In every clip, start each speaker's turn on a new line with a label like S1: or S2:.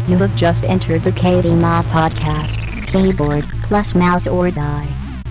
S1: You have just entered the KD Mod Podcast. Keyboard plus mouse or die.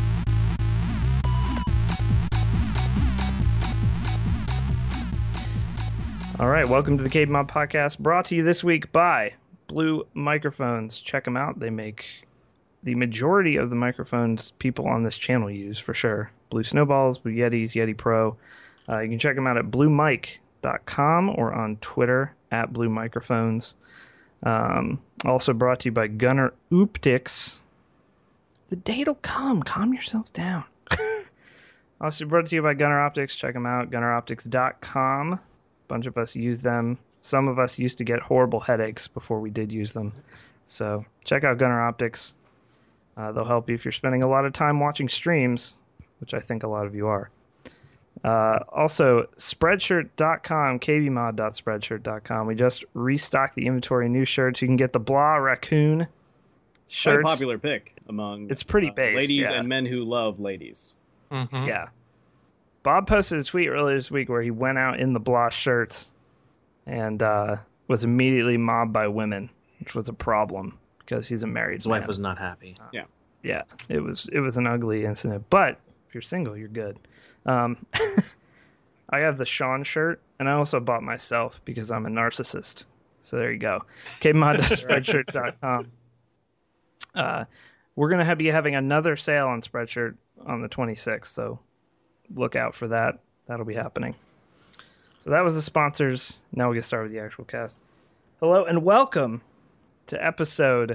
S2: All right, welcome to the KD Mod Podcast, brought to you this week by Blue Microphones. Check them out. They make the majority of the microphones people on this channel use, for sure. Blue Snowballs, Blue Yetis, Yeti Pro. You can check them out at bluemic.com or on Twitter at Blue Microphones. Also brought to you by Gunnar Optics. The date'll come. Calm yourselves down. Also brought to you by Gunnar Optics. Check them out, gunnaroptics.com. A bunch of us use them. Some of us used to get horrible headaches before we did use them. So check out Gunnar Optics. They'll help you if you're spending a lot of time watching streams, which I think a lot of you are. Also, Spreadshirt.com, kvmod.spreadshirt.com. We just restocked the inventory of new shirts. You can get the Blah Raccoon shirts.
S3: Quite a popular pick among
S2: it's pretty based,
S3: ladies
S2: yeah.
S3: and men who love ladies.
S4: Mm-hmm.
S2: Yeah. Bob posted a tweet earlier this week where he went out in the Blah shirts and was immediately mobbed by women, which was a problem because he's a married
S4: His
S2: man.
S4: wife was not happy.
S2: Yeah, it was an ugly incident. But if you're single, you're good. I have the Sean shirt, and I also bought myself because I'm a narcissist. So there you go. KMod.spreadshirt.com. We're going to be having another sale on Spreadshirt on the 26th, so look out for that. That'll be happening. So that was the sponsors. Now we get started with the actual cast. Hello and welcome to episode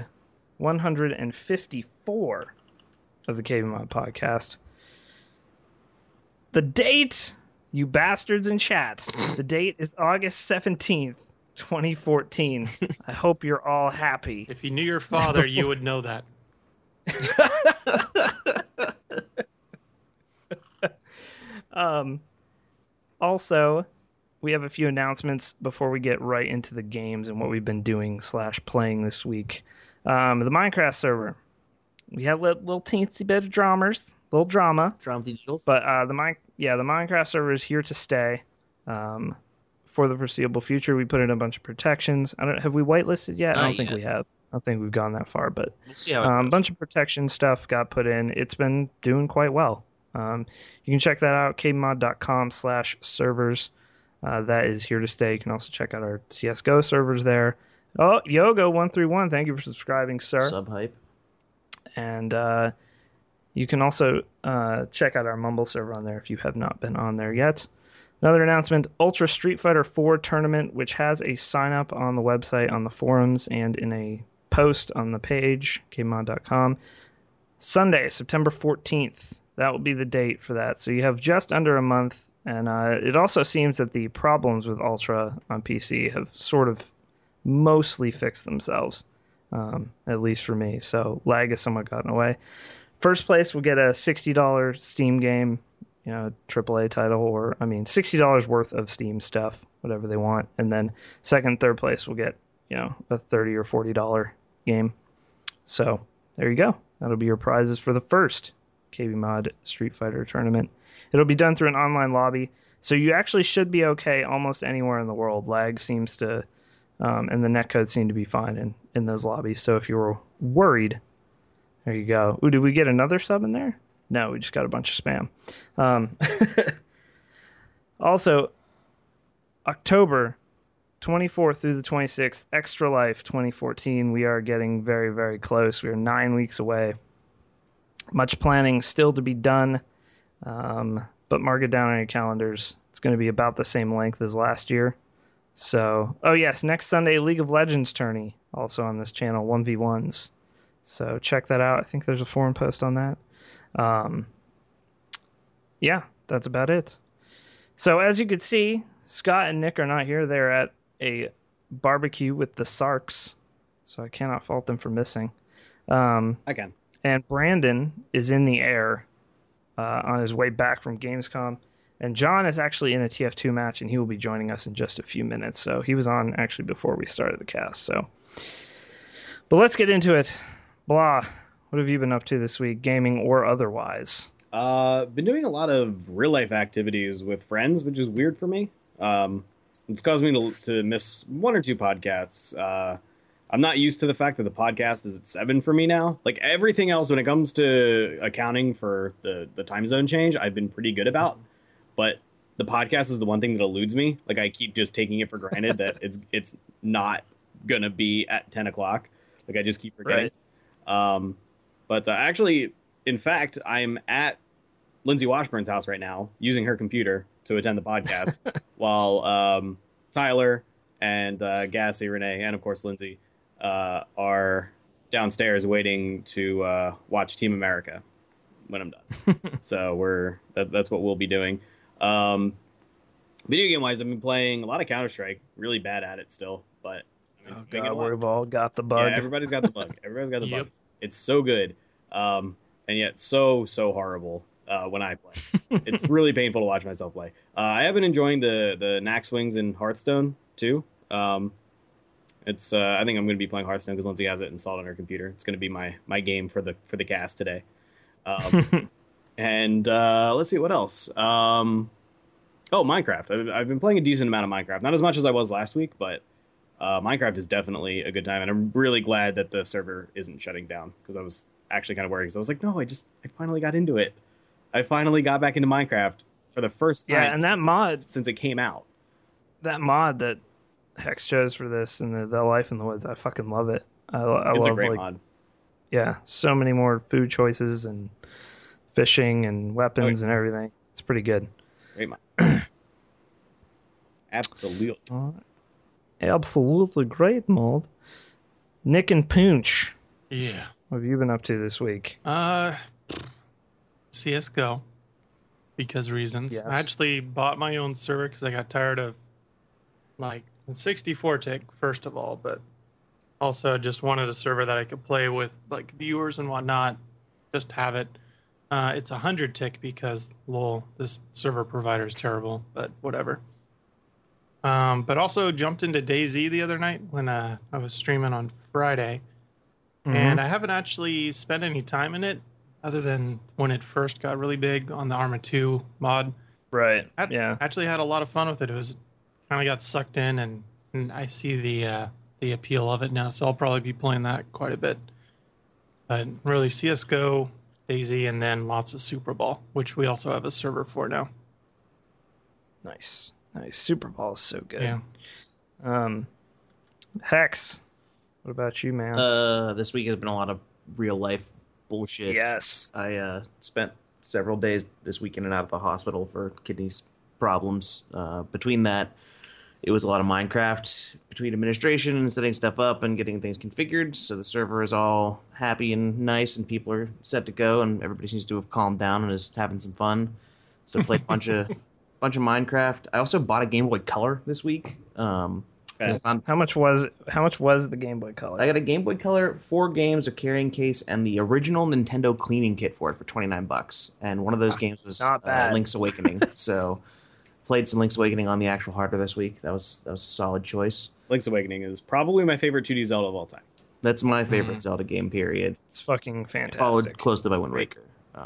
S2: 154 of the KVMod Podcast. The date, you bastards in chat, the date is August 17th, 2014. I hope you're all happy.
S4: If you knew your father, you would know that.
S2: Also, we have a few announcements before we get right into the games and what we've been doing / playing this week. The Minecraft server. We had little teensy bit of little drama.
S4: Drama digitals.
S2: But the Minecraft server is here to stay for the foreseeable future. We put in a bunch of protections. Have we whitelisted yet? I don't think we have. I don't think we've gone that far, but
S4: We'll see how it goes.
S2: a bunch of protection stuff got put in. It's been doing quite well. You can check that out, kmod.com/servers. That is here to stay. You can also check out our CSGO servers there. Oh, Yogo131, thank you for subscribing, sir.
S4: Sub-hype.
S2: And you can also check out our Mumble server on there if you have not been on there yet. Another announcement, Ultra Street Fighter 4 tournament, which has a sign-up on the website, on the forums, and in a post on the page, kmod.com. Sunday, September 14th. That will be the date for that. So you have just under a month. And it also seems that the problems with Ultra on PC have sort of mostly fixed themselves, at least for me. So lag has somewhat gotten away. First place will get a $60 Steam game, AAA title, or $60 worth of Steam stuff, whatever they want. And then second, third place will get, a $30 or $40 game. So there you go. That'll be your prizes for the first KVMod Street Fighter tournament. It'll be done through an online lobby, so you actually should be okay almost anywhere in the world. Lag seems to, and the netcode seem to be fine in those lobbies. So if you were worried, there you go. Ooh, did we get another sub in there? No, we just got a bunch of spam. Also, October 24th through the 26th, Extra Life 2014. We are getting very, very close. We are 9 weeks away. Much planning still to be done. But mark it down on your calendars. It's going to be about the same length as last year. So, oh yes, next Sunday, League of Legends tourney, also on this channel, 1v1s. So check that out. I think there's a forum post on that. Yeah, that's about it. So as you can see, Scott and Nick are not here. They're at a barbecue with the Sarks, so I cannot fault them for missing.
S3: I can.
S2: And Brandon is in the air on his way back from Gamescom. And John is actually in a TF2 match, and he will be joining us in just a few minutes. So he was on actually before we started the cast. So, but let's get into it. Blah, what have you been up to this week, gaming or otherwise?
S3: Been doing a lot of real life activities with friends, which is weird for me. It's caused me to miss one or two podcasts. I'm not used to the fact that the podcast is at 7 for me now. Like everything else, when it comes to accounting for the time zone change, I've been pretty good about. But the podcast is the one thing that eludes me. Like I keep just taking it for granted that it's not gonna be at 10 o'clock. Like I just keep forgetting.
S2: Right.
S3: But actually, in fact, I'm at Lindsay Washburn's house right now using her computer to attend the podcast while Tyler and Gassy, Renee, and of course Lindsay are downstairs waiting to watch Team America when I'm done. So that's what we'll be doing. Video game wise, I've been playing a lot of Counter-Strike. Really bad at it still, but
S2: Oh God, we've all got the bug.
S3: Yeah, everybody's got the bug. Everybody's got the bug. It's so good, and yet so horrible when I play. It's really painful to watch myself play. I have been enjoying the knack swings in Hearthstone too. It's I think I'm going to be playing Hearthstone because Lindsay has it installed on her computer. It's going to be my game for the cast today. And let's see what else. Oh, Minecraft. I've been playing a decent amount of Minecraft. Not as much as I was last week, but Minecraft is definitely a good time, and I'm really glad that the server isn't shutting down because I was actually kind of worried because I was like, no, I finally got into it. I finally got back into Minecraft for the first time.
S2: Yeah, and that mod
S3: since it came out.
S2: That mod that Hex chose for this and the Life in the Woods, I fucking love it. I
S3: It's
S2: love
S3: a great mod.
S2: Yeah, so many more food choices and fishing and weapons and everything. It's pretty good.
S3: Great mod. Absolutely.
S2: Absolutely great mod. Nick and Poonch.
S4: Yeah.
S2: What have you been up to this week?
S4: CSGO. Because reasons.
S2: Yes.
S4: I actually bought my own server because I got tired of like the 64 tick, first of all, but also just wanted a server that I could play with like viewers and whatnot. Just have it. It's 100 tick because lol, this server provider is terrible, but whatever. But also jumped into DayZ the other night when I was streaming on Friday, and I haven't actually spent any time in it other than when it first got really big on the Arma 2 mod.
S2: Right.
S4: I actually had a lot of fun with it. It was kind of got sucked in, and I see the appeal of it now, so I'll probably be playing that quite a bit. But really, CSGO, DayZ, and then lots of Super Bowl, which we also have a server for now.
S2: Nice. Super Bowl is so good.
S4: Yeah.
S2: Hex, what about you, man?
S5: This week has been a lot of real life bullshit.
S2: Yes.
S5: I spent several days this week in and out of the hospital for kidney problems. Between that, it was a lot of Minecraft between administration and setting stuff up and getting things configured. So the server is all happy and nice, and people are set to go, and everybody seems to have calmed down and is having some fun. So I played a bunch of Minecraft. I also bought a Game Boy Color this week. I found
S2: How much was the Game Boy Color?
S5: I got a Game Boy Color, 4 games, a carrying case, and the original Nintendo cleaning kit for it for $29. And one of those games was
S2: Not bad.
S5: Link's Awakening. So played some Link's Awakening on the actual hardware this week. That was a solid choice.
S3: Link's Awakening is probably my favorite 2D Zelda of all time.
S5: That's my favorite Zelda game, period.
S2: It's fucking fantastic.
S5: Followed closely by Wind Waker.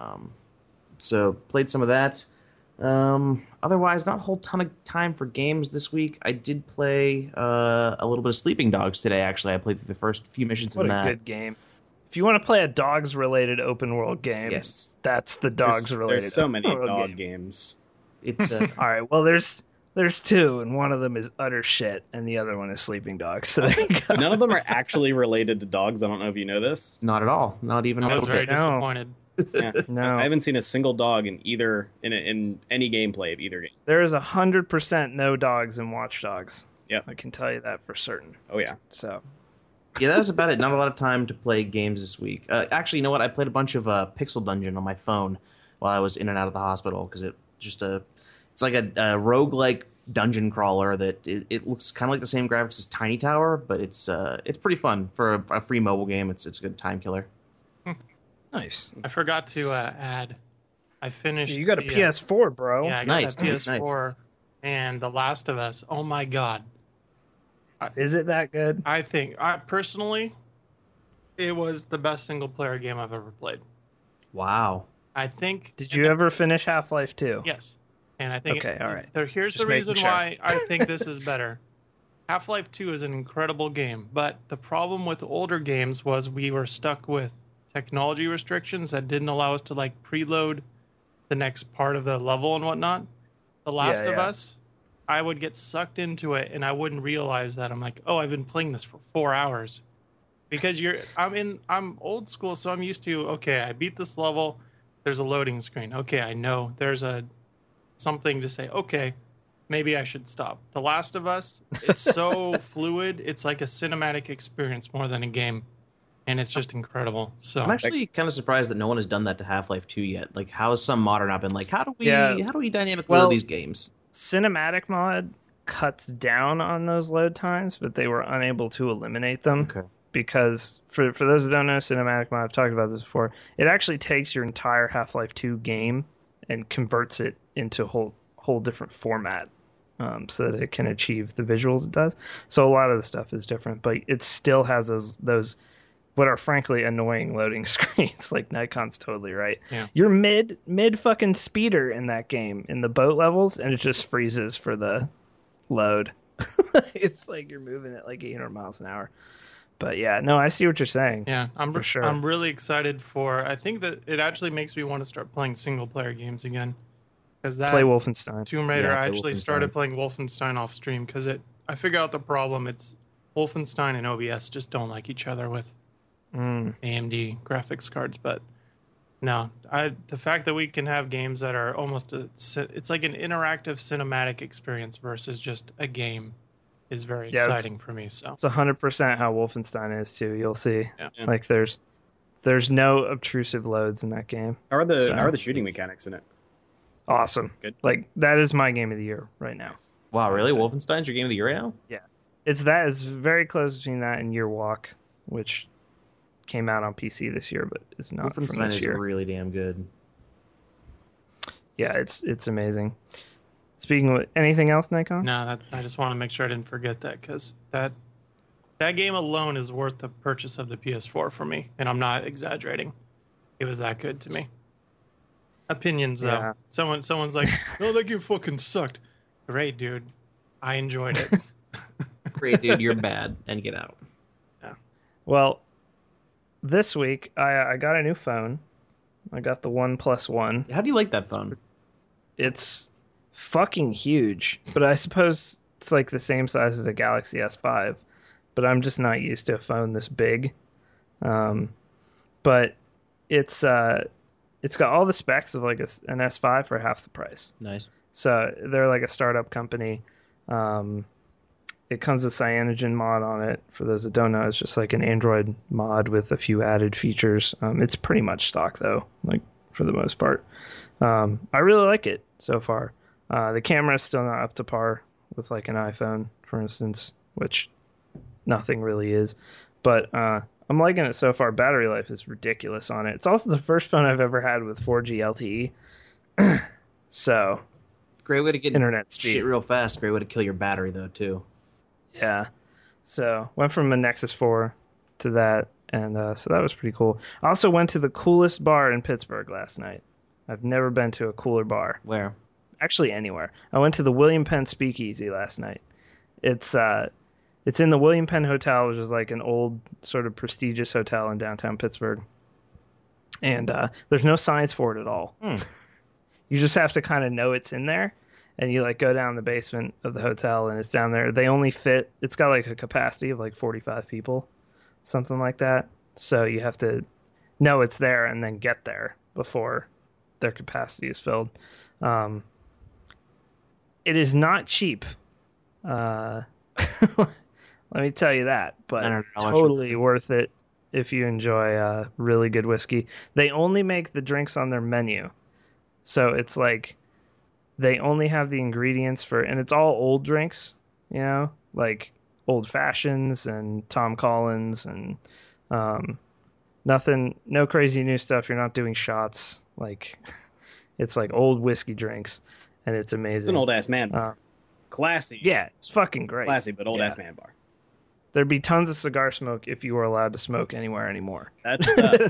S5: So played some of that. Otherwise, not a whole ton of time for games this week. I did play a little bit of Sleeping Dogs today, actually. I played through the first few missions
S2: What
S5: in
S2: a
S5: that.
S2: good game. If you want to play a dogs-related open-world game,
S5: Yes.
S2: that's the dogs-related
S3: There's so many
S2: open-world
S3: dog
S2: game.
S3: games.
S5: It's
S2: All right, well, there's 2, and one of them is utter shit, and the other one is Sleeping Dogs. So there you go.
S3: None of them are actually related to dogs. I don't know if you know this.
S5: not at all. Not even a
S4: I was
S5: little
S4: very
S5: bit.
S4: disappointed.
S3: Yeah.
S2: No.
S3: I haven't seen a single dog in any gameplay of either game.
S2: There is 100% no dogs in Watch Dogs.
S3: Yep.
S2: I can tell you that for certain.
S3: Oh yeah.
S2: So
S5: Yeah, that was about it. Not a lot of time to play games this week. Actually, you know what? I played a bunch of Pixel Dungeon on my phone while I was in and out of the hospital because it's like a roguelike dungeon crawler that it looks kind of like the same graphics as Tiny Tower, but it's pretty fun for a free mobile game. It's a good time killer.
S2: nice.
S4: I forgot to add. I finished.
S2: You got a
S4: the,
S2: PS4, bro.
S4: Yeah, I got
S5: Nice,
S4: that
S5: nice.
S4: PS4 and The Last of Us. Oh my god!
S2: Is it that good?
S4: I think personally, it was the best single player game I've ever played.
S5: Wow.
S4: I think.
S2: Did you ever finish Half-Life 2?
S4: Yes, and I think.
S2: Okay, all right.
S4: Here's
S2: Just
S4: the reason
S2: making sure.
S4: why I think this is better. Half-Life 2 is an incredible game, but the problem with older games was we were stuck with technology restrictions that didn't allow us to like preload the next part of the level and whatnot. The Last of Us, I would get sucked into it and I wouldn't realize that. I'm like, oh, I've been playing this for 4 hours. Because I'm old school, so I'm used to, okay, I beat this level, there's a loading screen. Okay, I know there's something to say, okay, maybe I should stop. The Last of Us, it's so fluid, it's like a cinematic experience more than a game. And it's just incredible. So
S5: I'm actually kind of surprised that no one has done that to Half-Life 2 yet. Like, how has some modder not been like, how do we dynamically load these games?
S2: Cinematic mod cuts down on those load times, but they were unable to eliminate them.
S5: Okay.
S2: Because for those that don't know, cinematic mod, I've talked about this before, it actually takes your entire Half-Life 2 game and converts it into a whole different format. So that it can achieve the visuals it does. So a lot of the stuff is different, but it still has those what are frankly annoying loading screens. Like Nikon's totally right.
S4: Yeah.
S2: You're mid fucking speeder in that game in the boat levels, and it just freezes for the load. It's like you're moving at like 800 miles an hour. But yeah, no, I see what you're saying.
S4: Yeah,
S2: for sure.
S4: I'm really excited for. I think that it actually makes me want to start playing single player games again. Because that
S2: play Wolfenstein.
S4: Tomb Raider,
S5: Yeah,
S4: I
S5: play
S4: actually
S5: Wolfenstein.
S4: started playing Wolfenstein off stream because I figured out the problem. It's Wolfenstein and OBS just don't like each other with AMD graphics cards. But no, the fact that we can have games that are almost it's like an interactive cinematic experience versus just a game is very exciting for me. So
S2: it's 100% how Wolfenstein is too. You'll see.
S4: Yeah.
S2: Like there's no obtrusive loads in that game.
S3: How are the shooting mechanics in it?
S2: Awesome.
S3: Good.
S2: Like that is my game of the year right now.
S5: Wow, really? Wolfenstein's your game of the year now?
S2: It's very close between that and Year Walk, which came out on PC this year, but it's not from
S5: Wolfenstein
S2: this
S5: is
S2: year.
S5: really damn good.
S2: Yeah, it's amazing. Speaking of anything else, Nikon?
S4: no, I just want to make sure I didn't forget that because that game alone is worth the purchase of the PS4 for me, and I'm not exaggerating. It was that good to me. Opinions though.
S2: Yeah.
S4: Someone's like, "Oh, that game fucking sucked." Great, dude. I enjoyed it.
S5: Great, dude, you're bad. And get out.
S2: Well, this week I got a new phone. I got the OnePlus One.
S5: How do you like that phone?
S2: It's fucking huge, but I suppose it's like the same size as a Galaxy S5. But I'm just not used to a phone this big. But it's got all the specs of like an S5 for half the price.
S5: Nice.
S2: So they're like a startup company. It comes with Cyanogen mod on it. For those that don't know, it's just like an Android mod with a few added features. It's pretty much stock though, like for the most part. I really like it so far. The camera is still not up to par with like an iPhone, for instance, which nothing really is. But I'm liking it so far. Battery life is ridiculous on it. It's also the first phone I've ever had with 4G LTE. So
S5: Great way to get
S2: internet speed.
S5: shit real fast. Great way to kill your battery though too.
S2: Yeah. So went from a Nexus 4 to that, and so that was pretty cool. I also went to the coolest bar in Pittsburgh last night. I've never been to a cooler bar.
S5: Where?
S2: Actually, anywhere. I went to the William Penn Speakeasy last night. It's in the William Penn Hotel, which is like an old sort of prestigious hotel in downtown Pittsburgh. And there's no signs for it at all. You just have to kind of know it's in there. And you like go down the basement of the hotel and it's down there. They only fit, it's got like a capacity of like 45 people, something like that. So you have to know it's there and then get there before their capacity is filled. It is not cheap. Let me tell you that, but totally worth it if you enjoy really good whiskey. They only make the drinks on their menu. So it's like they only have the ingredients for, and it's all old drinks, you know, like old fashions and Tom Collins and nothing, no crazy new stuff. You're not doing shots. Like it's like old whiskey drinks, and it's amazing.
S3: It's an old ass man bar. Classy.
S2: Yeah, it's fucking great.
S3: Classy, but old ass man bar.
S2: There'd be tons of cigar smoke if you were allowed to smoke anywhere anymore.
S3: That's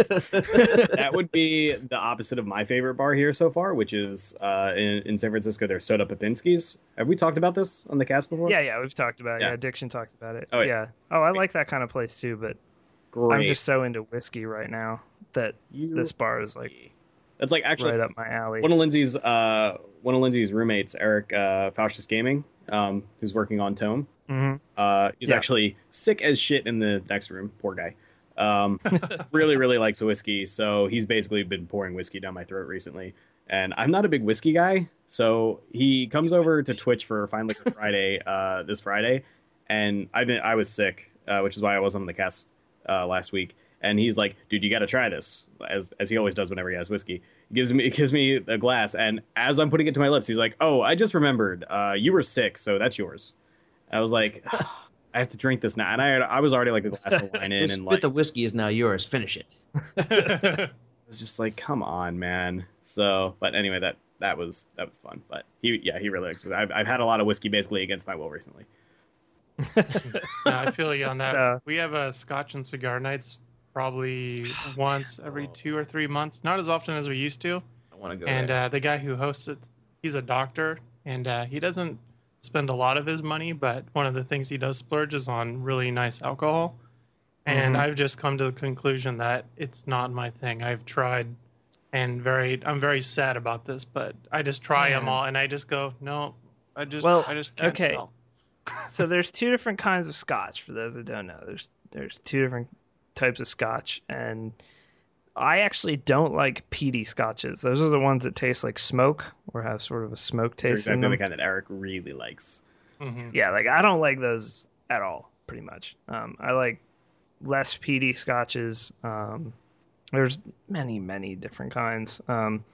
S3: that would be the opposite of my favorite bar here so far, which is in San Francisco. There's Soda Popinski's. Have we talked about this on the cast before?
S2: Yeah, we've talked about it.
S3: Yeah.
S2: Yeah, Addiction talked about it.
S3: Oh, yeah.
S2: yeah. Oh, I like that kind of place too, but
S3: Great.
S2: I'm just so into whiskey right now that this bar is like
S3: That's like actually
S2: right up my alley.
S3: one of Lindsay's roommates, Eric Faustus Gaming, who's working on Tome. He's
S2: Yeah.
S3: actually sick as shit in the next room. Poor guy. Really, really likes whiskey, so he's basically been pouring whiskey down my throat recently. And I'm not a big whiskey guy, so he comes over to Twitch for Fine Liquor Friday this Friday, and I was sick, which is why I wasn't on the cast last week. And he's like, "Dude, you got to try this," as he always does whenever he has whiskey. He gives me a glass, and as I'm putting it to my lips, he's like, "Oh, I just remembered, you were sick, so that's yours." I was like, I have to drink this now, and I was already like a glass of wine in,
S5: This
S3: and
S5: bit
S3: like
S5: of whiskey is now yours. Finish it.
S3: I was just like, come on, man. So, but anyway, that was fun. But he really likes it. I've had a lot of whiskey basically against my will recently.
S4: No, I feel you on that.
S2: So-
S4: We have a Scotch and cigar nights probably once every 2 or 3 months. Not as often as we used to.
S5: I want to go.
S4: And
S5: there.
S4: the guy who hosts it, he's a doctor, and he doesn't spend a lot of his money, but one of the things he does splurge is on really nice alcohol. And I've just come to the conclusion that it's not my thing. I've tried, and I'm very sad about this, but I just try them all, and I just go, no, I just can't
S2: okay.
S4: tell.
S2: So there's two different kinds of scotch for those that don't know. There's two different types of scotch, and I actually don't like peaty scotches. Those are the ones that taste like smoke or have sort of a smoke
S3: They're
S2: taste in
S3: exactly
S2: them.
S3: the kind that Eric really likes.
S4: Mm-hmm.
S2: Yeah, like I don't like those at all, pretty much. I like less peaty scotches. There's many different kinds.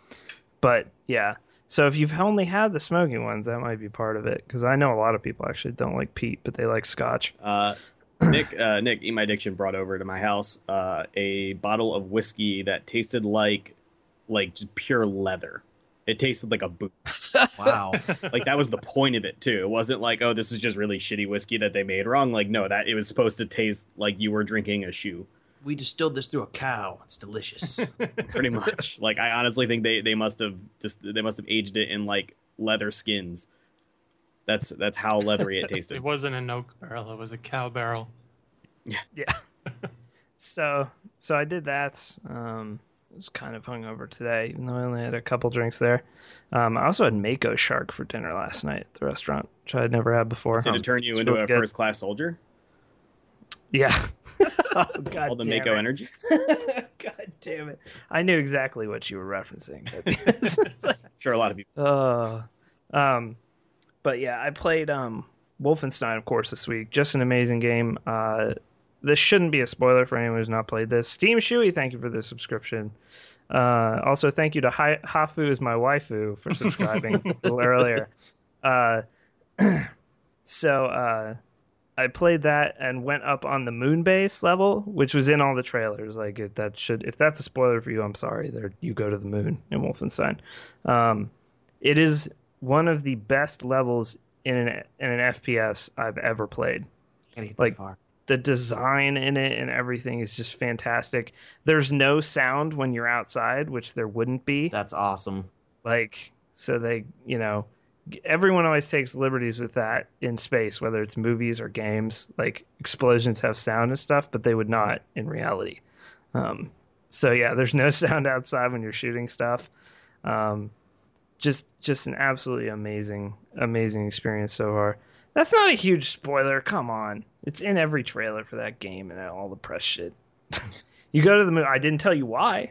S2: But yeah, so if you've only had the smoky ones, that might be part of it. Because I know a lot of people actually don't like peat, but they like scotch.
S3: Nick, Eat My Addiction brought over to my house a bottle of whiskey that tasted like just pure leather. It tasted like a boot.
S5: Wow.
S3: Like that was the point of it too. It wasn't like, oh, this is just really shitty whiskey that they made wrong. Like no, that it was supposed to taste like you were drinking a shoe.
S5: We distilled this through a cow. It's delicious.
S3: Pretty much. Like I honestly think they must have aged it in like leather skins. That's how leathery it tasted.
S4: It wasn't an oak barrel; it was a cow barrel.
S2: Yeah. So I did that. I was kind of hungover today, even though I only had a couple drinks there. I also had Mako shark for dinner last night at the restaurant, which I had never had before.
S3: Did it turn you
S2: It's
S3: into
S2: really
S3: a
S2: good.
S3: first-class soldier?
S2: Yeah. Oh, God
S3: All the
S2: damn
S3: Mako
S2: it.
S3: energy?
S2: God damn it. I knew exactly what you were referencing.
S3: Sure, a lot of people.
S2: But yeah, I played Wolfenstein, of course, this week. Just an amazing game. This shouldn't be a spoiler for anyone who's not played this. Steam Shui, thank you for the subscription. Also, thank you to Hafu is my waifu for subscribing a little earlier. So I played that and went up on the moon base level, which was in all the trailers. Like if that's a spoiler for you, I'm sorry. You go to the moon in Wolfenstein. It is one of the best levels in an FPS I've ever played.
S5: Can't get
S2: Like,
S5: that far.
S2: The design in it and everything is just fantastic. There's no sound when you're outside, which there wouldn't be.
S5: That's awesome.
S2: Like, so they, everyone always takes liberties with that in space, whether it's movies or games. Like, explosions have sound and stuff, but they would not in reality. So yeah, there's no sound outside when you're shooting stuff. Just an absolutely amazing experience so far. That's not a huge spoiler. Come on. It's in every trailer for that game and all the press shit. You go to the moon. I didn't tell you why.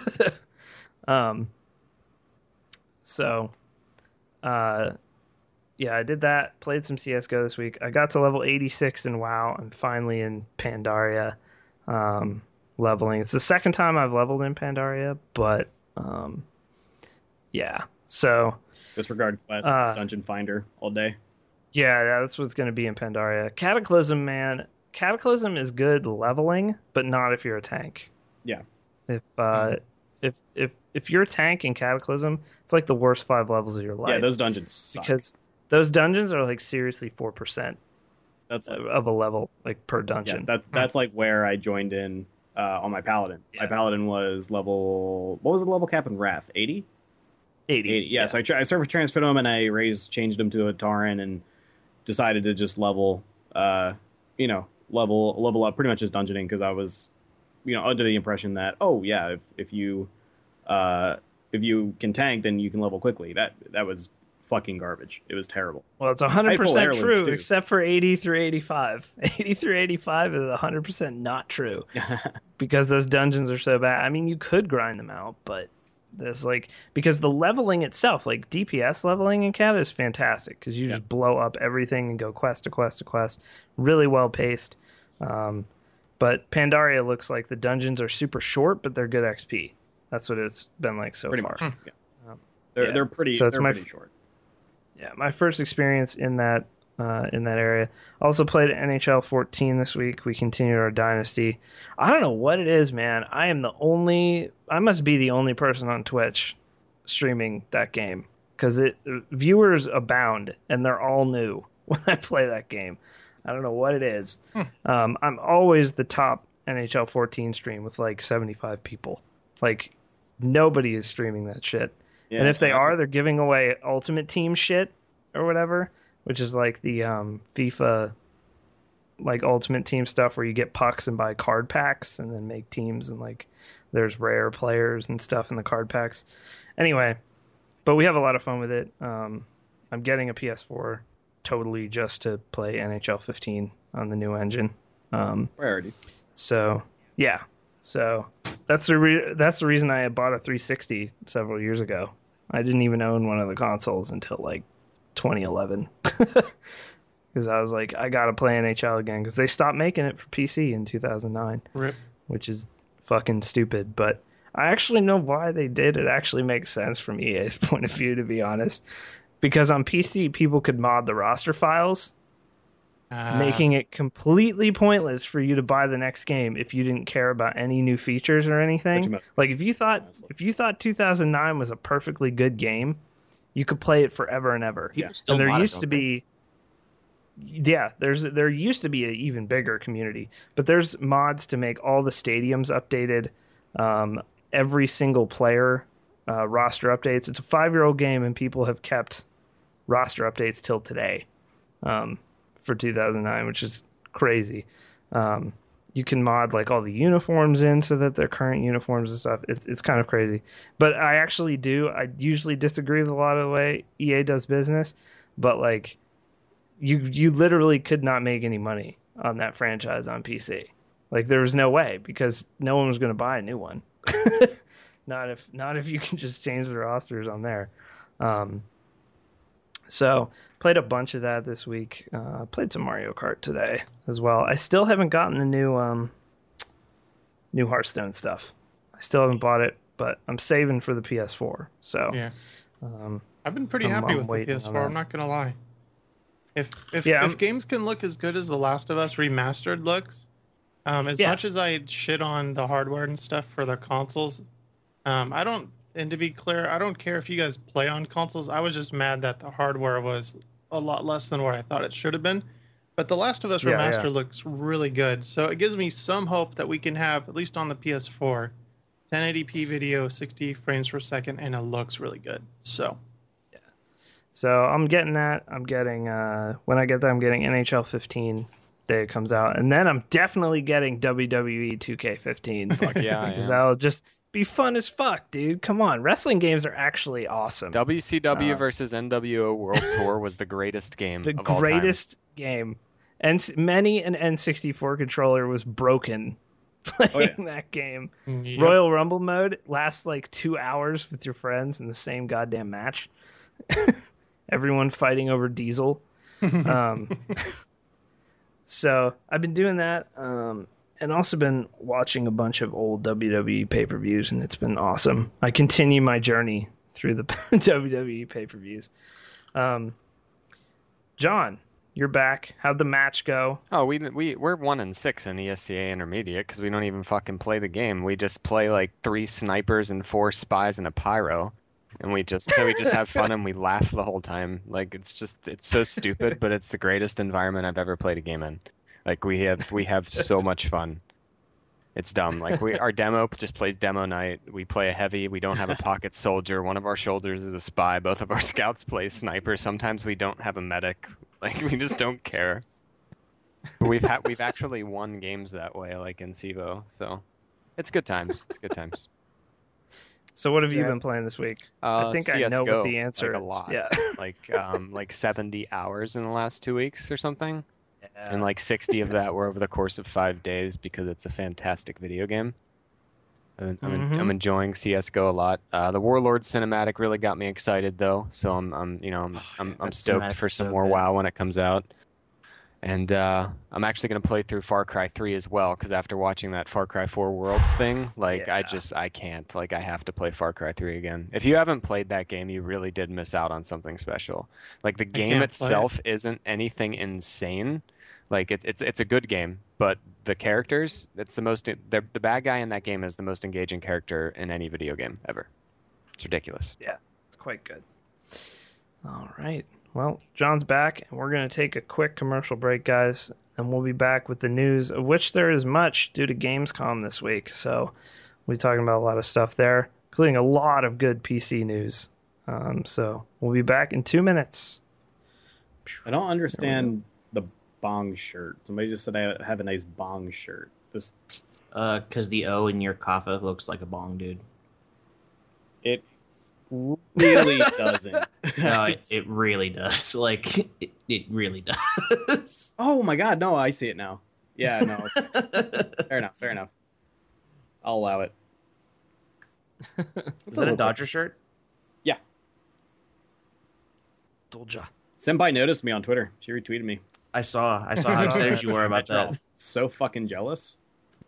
S2: Yeah, I did that. Played some CSGO this week. I got to level 86 in WoW. I'm finally in Pandaria leveling. It's the second time I've leveled in Pandaria, but yeah. So
S3: Disregard quest, dungeon finder all day.
S2: yeah, that's what's going to be in Pandaria. Cataclysm, man. Cataclysm is good leveling, but not if you're a tank.
S3: Yeah.
S2: If you're a tank in Cataclysm, it's like the worst 5 levels of your life.
S3: Yeah, those dungeons suck.
S2: because those dungeons are like seriously 4%.
S3: That's
S2: of a level, like per dungeon.
S3: that's like where I joined in on my paladin.
S2: Yeah.
S3: My paladin was level. What was the level cap in Wrath? 80.
S2: 80.
S3: Yeah. So I surface transferred him and I changed him to a Tauren and decided to just level up pretty much just dungeoning because I was, under the impression that if you can tank then you can level quickly. That was fucking garbage. It was terrible.
S2: Well, it's 100%
S3: heirlooms,
S2: true,
S3: too.
S2: except for 80 through 85. 80 through 85 is 100% not true because those dungeons are so bad. I mean, you could grind them out, but there's because the leveling itself, like DPS leveling in CAD is fantastic because you just blow up everything and go quest to quest to quest. Really well paced. But Pandaria looks like the dungeons are super short, but they're good XP. That's what it's been like so
S3: pretty
S2: far.
S3: much. Yeah. They're pretty.
S2: So it's
S3: pretty short.
S2: Yeah, my first experience in that area. Also played NHL 14 this week. We continued our dynasty. I don't know what it is, man. I must be the only person on Twitch streaming that game because viewers abound and they're all new when I play that game. I don't know what it is. I'm always the top NHL 14 stream with like 75 people. Like nobody is streaming that shit. Yeah, and if they are, they're giving away Ultimate Team shit or whatever, which is like the FIFA like Ultimate Team stuff where you get pucks and buy card packs and then make teams and like there's rare players and stuff in the card packs. Anyway, but we have a lot of fun with it. I'm getting a PS4 totally just to play NHL 15 on the new engine.
S3: Priorities.
S2: So, yeah. So that's the reason I bought a 360 several years ago. I didn't even own one of the consoles until like 2011 because I was like, I gotta play NHL again because they stopped making it for PC in 2009.
S4: Rip.
S2: Which is fucking stupid. But I actually know why they did. It actually makes sense from EA's point of view, to be honest, because on PC people could mod the roster files. Making it completely pointless for you to buy the next game if you didn't care about any new features or anything. Like if you thought 2009 was a perfectly good game, you could play it forever and ever.
S5: Yeah.
S2: And there used to be there used to be an even bigger community, but there's mods to make all the stadiums updated, every single player roster updates. It's a 5-year-old game and people have kept roster updates till today. For 2009, which is crazy. You can mod like all the uniforms in so that they're current uniforms and stuff. It's kind of crazy. But I usually disagree with a lot of the way EA does business, but like you literally could not make any money on that franchise on PC. Like there was no way because no one was going to buy a new one. not if you can just change the rosters on there. So played a bunch of that this week. Played some Mario Kart today as well. I still haven't gotten the new Hearthstone stuff. I still haven't bought it, but I'm saving for the PS4. So
S4: yeah, I've been pretty happy with the PS4. I'm not gonna lie. If games can look as good as The Last of Us Remastered looks, as much as I shit on the hardware and stuff for the consoles, I don't. And to be clear, I don't care if you guys play on consoles. I was just mad that the hardware was a lot less than what I thought it should have been. But The Last of Us Remastered looks really good. So it gives me some hope that we can have, at least on the PS4, 1080p video, 60 frames per second, and it looks really good. So
S2: I'm getting that. I'm getting, when I get that, I'm getting NHL 15 day it comes out. And then I'm definitely getting WWE 2K15.
S6: Fuck yeah.
S2: Because that'll just be fun as fuck, dude. Come on. Wrestling games are actually awesome.
S6: WCW versus NWO World Tour was the greatest game of all time.
S2: The greatest game. And many an N64 controller was broken playing that game. Yep. Royal Rumble mode lasts like 2 hours with your friends in the same goddamn match. Everyone fighting over Diesel. So I've been doing that. And also been watching a bunch of old WWE pay-per-views, and it's been awesome. I continue my journey through the WWE pay-per-views. John, you're back. How'd the match go?
S6: Oh, we're 1-6 in ESCA Intermediate because we don't even fucking play the game. We just play like 3 snipers and 4 spies and a pyro. and we just have fun and we laugh the whole time. Like it's so stupid, but it's the greatest environment I've ever played a game in. Like we have so much fun. It's dumb. Like our demo just plays demo night. We play a heavy. We don't have a pocket soldier. One of our shoulders is a spy. Both of our scouts play sniper. Sometimes we don't have a medic. Like we just don't care. But we've actually won games that way, like in CEVO. So it's good times. It's good times.
S2: So what have you been playing this week? I think I know what the answer
S6: like
S2: is.
S6: A lot.
S2: Yeah.
S6: like 70 hours in the last 2 weeks or something. And like 60 of that were over the course of 5 days because it's a fantastic video game. I'm enjoying CS:GO a lot. The Warlord cinematic really got me excited though, so I'm stoked for some more WoW when it comes out. And I'm actually going to play through Far Cry 3 as well because after watching that Far Cry 4 World thing, I can't. Like I have to play Far Cry 3 again. If you haven't played that game, you really did miss out on something special. Like the game itself isn't anything insane. Like it's a good game, but the characters, the bad guy in that game is the most engaging character in any video game ever. It's ridiculous.
S2: Yeah, it's quite good. All right. Well, John's back, and we're going to take a quick commercial break, guys, and we'll be back with the news, of which there is much due to Gamescom this week. So we'll be talking about a lot of stuff there, including a lot of good PC news. So we'll be back in 2 minutes.
S3: I don't understand the bong shirt. Somebody just said I have a nice bong shirt. This
S5: because the O in your kaffa looks like a bong, dude.
S3: it really doesn't.
S5: No, it really does. Like it really does.
S3: Oh my god, no, I see it now. Yeah, no. Fair enough. I'll allow it.
S5: Is that a Dodger shirt?
S3: Yeah.
S2: Dolja.
S3: Senpai noticed me on Twitter. She retweeted me.
S5: I saw how excited you were about that.
S3: So fucking jealous.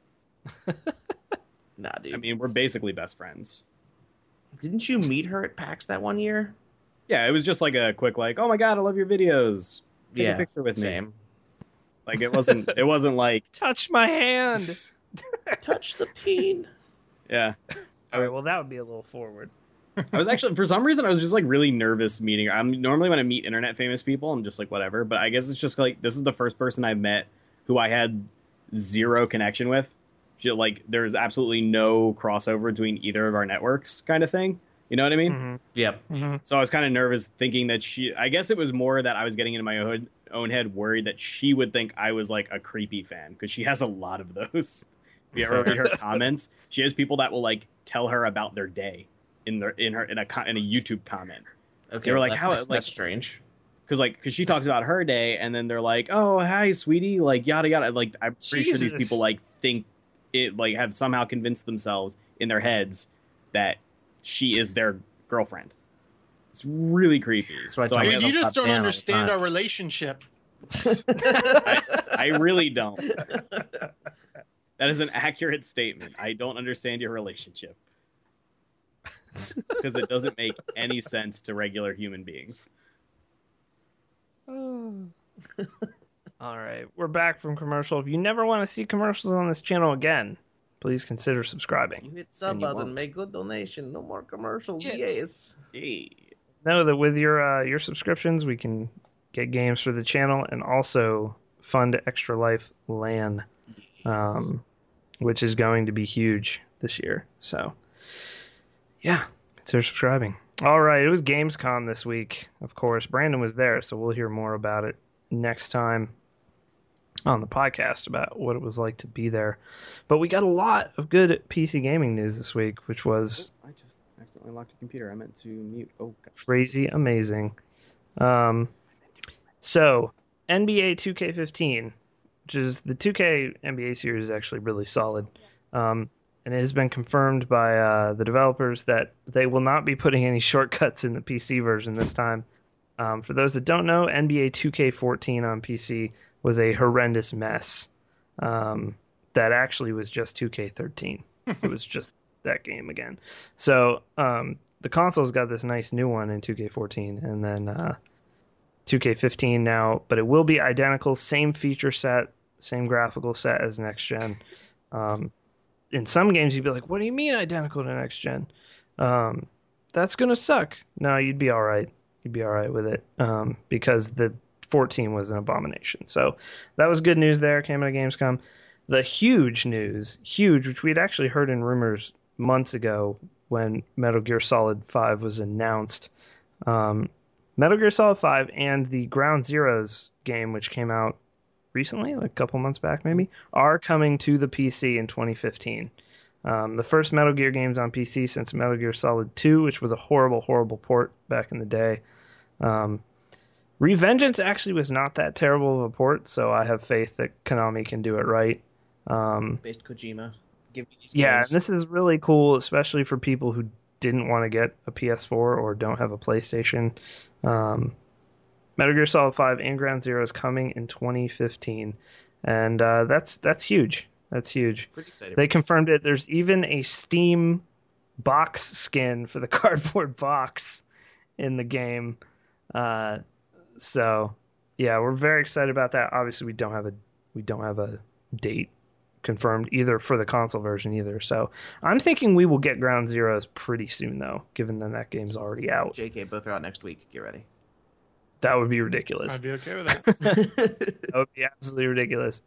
S5: Nah, dude.
S3: I mean, we're basically best friends.
S5: Didn't you meet her at PAX that one year?
S3: Yeah, it was just like a quick oh my god, I love your videos. Take a picture with
S5: same.
S3: me. Like it wasn't like
S2: Touch my hand.
S5: Touch the peen.
S3: yeah.
S2: All right, well, that would be a little forward.
S3: I was actually, for some reason, I was just like really nervous meeting her. I'm normally when I meet internet famous people, I'm just like whatever. But I guess it's just like this is the first person I've met who I had zero connection with. She, like there's absolutely no crossover between either of our networks, kind of thing. You know what I mean?
S2: Mm-hmm.
S5: Yep.
S4: Mm-hmm.
S3: So I was kind of nervous, thinking that I guess it was more that I was getting into my own head, worried that she would think I was like a creepy fan because she has a lot of those. If you ever read her comments, she has people that will like tell her about their day in a YouTube comment.
S5: Okay.
S3: They were like,
S5: that's,
S3: how
S5: that's strange.
S3: because she talks about her day, and then they're like, oh hi sweetie, like yada yada. Like I'm pretty sure these people like think it, like have somehow convinced themselves in their heads that she is their girlfriend. It's really creepy.
S5: So
S4: Dude, you just don't understand our relationship.
S3: I really don't. That is an accurate statement. I don't understand your relationship. Because it doesn't make any sense to regular human beings.
S2: All right, we're back from commercial. If you never want to see commercials on this channel again, please consider subscribing.
S5: You hit sub button, make good donation. No more commercials.
S2: Yes.
S3: Hey.
S2: Know that with your subscriptions, we can get games for the channel and also fund Extra Life LAN, which is going to be huge this year. So, yeah, consider subscribing. All right, it was Gamescom this week, of course. Brandon was there, so we'll hear more about it next time on the podcast about what it was like to be there. But we got a lot of good PC gaming news this week, which was
S3: I just accidentally locked the computer. I meant to mute. Oh, gosh.
S2: crazy amazing. So, NBA 2K15, which is the 2K NBA series, is actually really solid. And it has been confirmed by the developers that they will not be putting any shortcuts in the PC version this time. For those that don't know, NBA 2K14 on PC was a horrendous mess. That actually was just 2K13. It was just that game again. So the console's got this nice new one in 2K14, and then 2K15 now, but it will be identical, same feature set, same graphical set as next gen. In some games, you'd be like, "What do you mean identical to next gen?" that's gonna suck. No, you'd be all right. You'd be all right with it, because the 14 was an abomination. So that was good news there. Came out of Gamescom. The huge news, which we'd actually heard in rumors months ago when Metal Gear Solid 5 was announced. Metal Gear Solid 5 and the Ground Zeroes game, which came out recently, like a couple months back maybe, are coming to the PC in 2015. The first Metal Gear games on PC since Metal Gear Solid 2, which was a horrible, horrible port back in the day. Revengeance actually was not that terrible of a port, so I have faith that Konami can do it right.
S5: Based Kojima. Give me these
S2: Yeah,
S5: games.
S2: and this is really cool, especially for people who didn't want to get a PS4 or don't have a PlayStation. Metal Gear Solid 5 and Ground Zero is coming in 2015, and that's huge. That's huge.
S5: Pretty excited.
S2: They confirmed it. There's even a Steam box skin for the cardboard box in the game. So yeah, we're very excited about that. Obviously, we don't have a date confirmed either for the console version either. So I'm thinking we will get Ground Zeroes pretty soon though, given that game's already out.
S5: JK, both are out next week. Get ready.
S2: That would be ridiculous.
S4: I'd be okay with that.
S2: That would be absolutely ridiculous.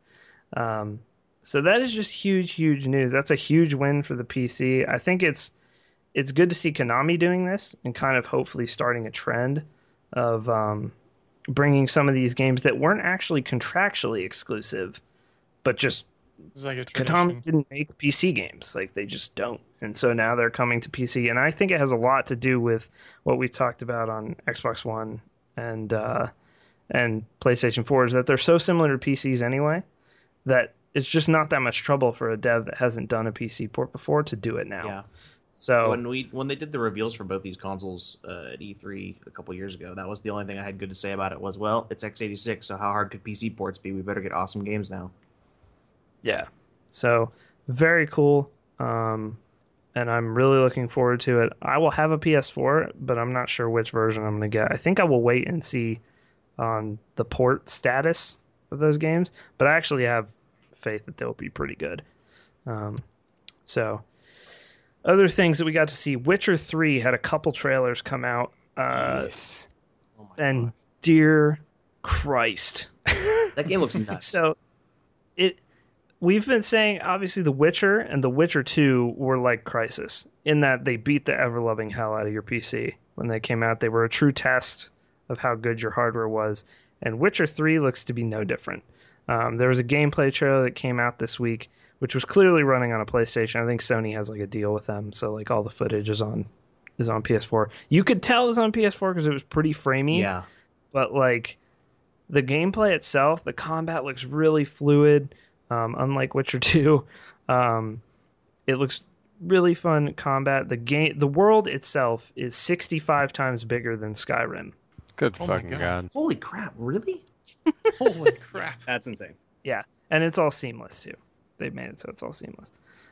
S2: So that is just huge news. That's a huge win for the PC. I think it's good to see Konami doing this and kind of hopefully starting a trend of bringing some of these games that weren't actually contractually exclusive, but just
S4: It's like a
S2: Konami
S4: tradition.
S2: didn't make PC games. Like, they just don't. And so now they're coming to PC. And I think it has a lot to do with what we talked about on Xbox One and PlayStation 4, is that they're so similar to PCs anyway that it's just not that much trouble for a dev that hasn't done a PC port before to do it now.
S5: Yeah.
S2: So
S5: When they did the reveals for both these consoles at E3 a couple years ago, that was the only thing I had good to say about it was, well, it's x86, so how hard could PC ports be? We better get awesome games now.
S2: yeah, so very cool. And I'm really looking forward to it. I will have a PS4, but I'm not sure which version I'm going to get. I think I will wait and see on the port status of those games, but I actually have faith that they'll be pretty good. So other things that we got to see, Witcher 3 had a couple trailers come out,
S6: Nice.
S5: Oh my
S2: and
S5: God.
S2: dear Christ.
S5: That game looks nuts.
S2: So we've been saying, obviously, The Witcher and The Witcher 2 were like Crysis in that they beat the ever-loving hell out of your PC. When they came out, they were a true test of how good your hardware was. And Witcher 3 looks to be no different. There was a gameplay trailer that came out this week, which was clearly running on a PlayStation. I think Sony has like a deal with them, so like all the footage is on PS4. You could tell it was on PS4 because it was pretty framey.
S5: Yeah.
S2: But like the gameplay itself, the combat looks really fluid. Unlike Witcher 2, it looks really fun combat. The world itself is 65 times bigger than Skyrim.
S6: Good
S4: Oh my
S6: fucking
S4: God.
S6: god.
S5: Holy crap, really?
S4: Holy crap.
S3: That's insane.
S2: Yeah, and it's all seamless too. They've made it so it's all seamless.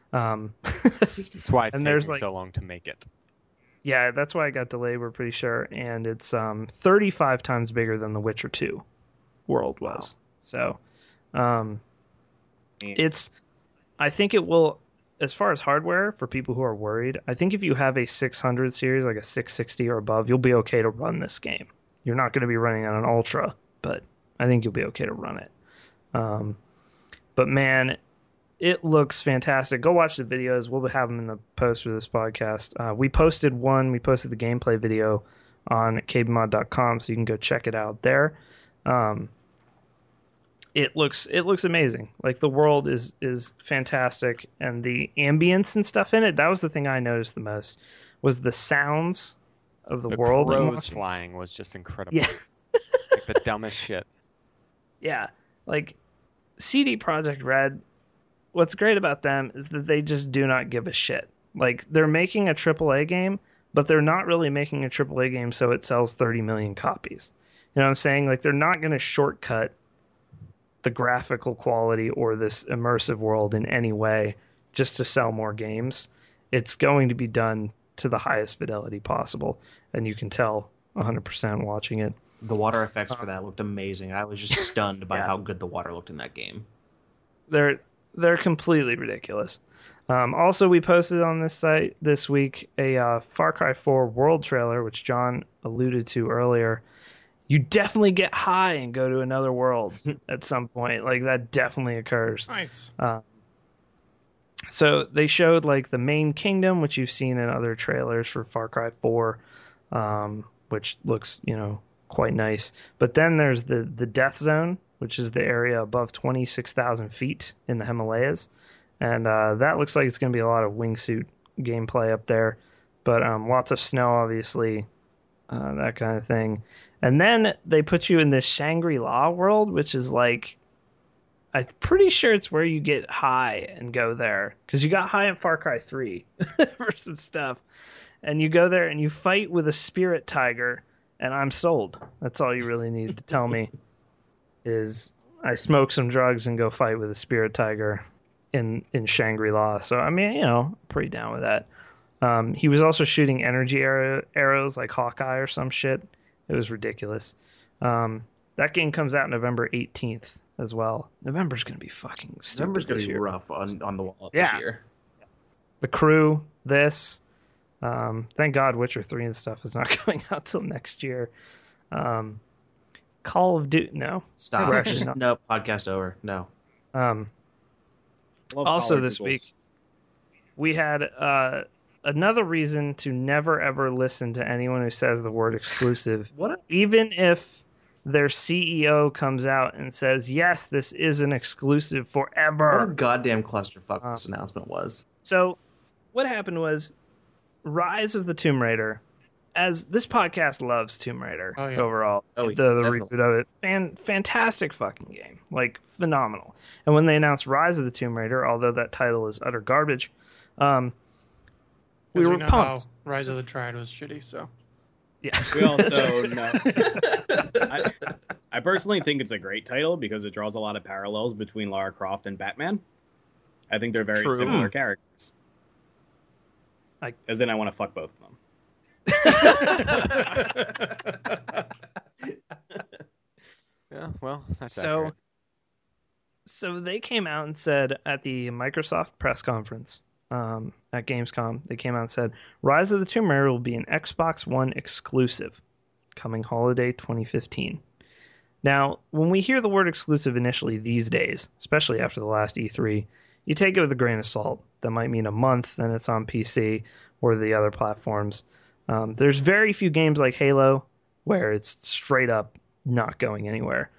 S5: 60.
S6: That's why it's
S2: And
S6: taking
S2: there's, like-
S6: so long to make it.
S2: Yeah, that's why it got delayed, we're pretty sure. And it's 35 times bigger than The Witcher 2 world was. So it's, I think it will, as far as hardware, for people who are worried, I think if you have a 600 series, like a 660 or above, you'll be okay to run this game. You're not going to be running on an Ultra, but I think you'll be okay to run it. But man, it looks fantastic. Go watch the videos. We'll have them in the post for this podcast. We posted the gameplay video on cabemod.com, so you can go check it out there. It looks amazing. Like, the world is fantastic, and the ambience and stuff in it. That was the thing I noticed the most, was the sounds of the world. and
S6: crows
S2: watching.
S6: flying was just incredible.
S2: Yeah.
S6: Like the dumbest shit.
S2: Yeah, like CD Projekt Red, what's great about them is that they just do not give a shit. Like, they're making a AAA game, but they're not really making a AAA game so it sells 30 million copies. You know what I'm saying? Like, they're not going to shortcut the graphical quality or this immersive world in any way just to sell more games. It's going to be done to the highest fidelity possible, and you can tell 100% watching it.
S5: The water effects for that looked amazing. I was just stunned by
S2: Yeah.
S5: how good the water looked in that game.
S2: They're completely ridiculous. Also, we posted on this site this week a Far Cry 4 world trailer, which John alluded to earlier. You definitely get high and go to another world at some point. Like, that definitely occurs.
S4: Nice.
S2: So they showed like the main kingdom, which you've seen in other trailers for Far Cry 4, which looks, quite nice. But then there's the Death Zone, which is the area above 26,000 feet in the Himalayas. And that looks like it's going to be a lot of wingsuit gameplay up there. But lots of snow, obviously, that kind of thing. And then they put you in this Shangri-La world, which is like, I'm pretty sure it's where you get high and go there. Because you got high in Far Cry 3 for some stuff. And you go there and you fight with a spirit tiger. And I'm sold. That's all you really need to tell me. Is I smoke some drugs and go fight with a spirit tiger in Shangri-La. So, I mean, pretty down with that. He was also shooting energy arrows like Hawkeye or some shit. It was ridiculous. That game comes out November 18th as well. November's going to be fucking stupid.
S5: November's going to be
S2: year.
S5: rough on the wall
S2: Yeah.
S5: this year.
S2: The Crew, this. Thank God Witcher 3 and stuff is not coming out till next year. Call of Duty, no.
S5: Stop.
S2: We're actually not.
S5: No, podcast over. No.
S3: Love
S2: Also
S3: collar
S2: this
S3: peoples.
S2: week, we had another reason to never ever listen to anyone who says the word exclusive,
S5: What?
S2: even if their CEO comes out and says, yes, this is an exclusive
S5: What a
S2: forever.
S5: goddamn clusterfuck this announcement was.
S2: So what happened was Rise of the Tomb Raider, as this podcast loves Tomb Raider
S4: Oh, yeah.
S2: overall.
S5: Oh, yeah,
S2: the
S5: definitely.
S2: reboot of it. Fantastic fucking game. Like, phenomenal. And when they announced Rise of the Tomb Raider, although that title is utter garbage, we were
S4: know
S2: pumped.
S4: how Rise of the Triad was shitty, so.
S2: Yeah.
S3: We also know. I personally think it's a great title because it draws a lot of parallels between Lara Croft and Batman. I think they're very
S2: True.
S3: similar characters.
S2: I-
S3: As in, I want to fuck both of them.
S6: Yeah, well, that's
S2: So,
S6: accurate.
S2: so they came out and said at the Microsoft press conference at Gamescom, they came out and said, Rise of the Tomb Raider will be an Xbox One exclusive coming holiday 2015. Now, when we hear the word exclusive initially these days, especially after the last E3, you take it with a grain of salt. That might mean a month, then it's on PC or the other platforms. There's very few games like Halo where it's straight up not going anywhere.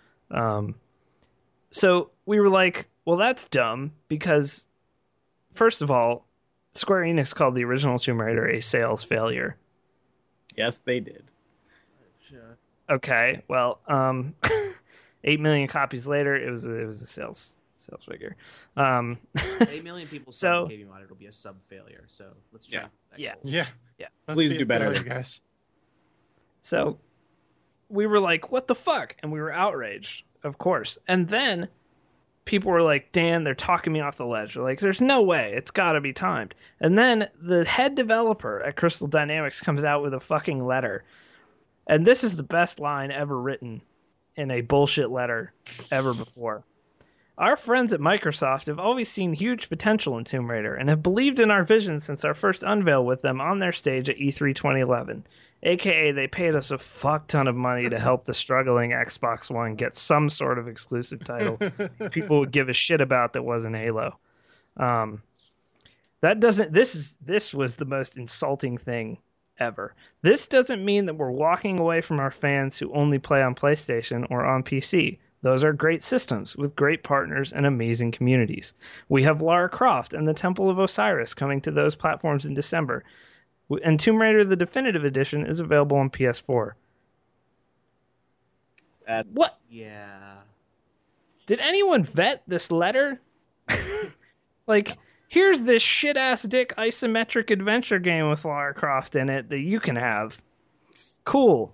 S2: So we were like, well, that's dumb because, first of all, Square Enix called the original Tomb Raider a sales failure.
S3: Yes, they did.
S2: Okay, well, 8 million copies later, it was a sales figure.
S5: 8 million people
S2: So-
S5: said Katie Mod it'll be a sub failure. So let's try.
S3: Yeah.
S5: that
S2: Yeah.
S5: goal.
S4: Yeah.
S2: Yeah.
S4: Let's
S3: Please
S4: be
S3: do better.
S4: official, guys.
S2: So we were like, what the fuck? And we were outraged, of course. And then people were like, Dan, they're talking me off the ledge. They're like, there's no way. It's got to be timed. And then the head developer at Crystal Dynamics comes out with a fucking letter. And this is the best line ever written in a bullshit letter ever before. Our friends at Microsoft have always seen huge potential in Tomb Raider and have believed in our vision since our first unveil with them on their stage at E3 2011. AKA, they paid us a fuck ton of money to help the struggling Xbox One get some sort of exclusive title people would give a shit about that wasn't Halo. This was the most insulting thing ever. This doesn't mean that we're walking away from our fans who only play on PlayStation or on PC. Those are great systems with great partners and amazing communities. We have Lara Croft and the Temple of Osiris coming to those platforms in December. And Tomb Raider the Definitive Edition is available on PS4.
S3: That's,
S2: What?
S5: Yeah.
S2: Did anyone vet this letter? Like, here's this shit-ass dick isometric adventure game with Lara Croft in it that you can have. Cool.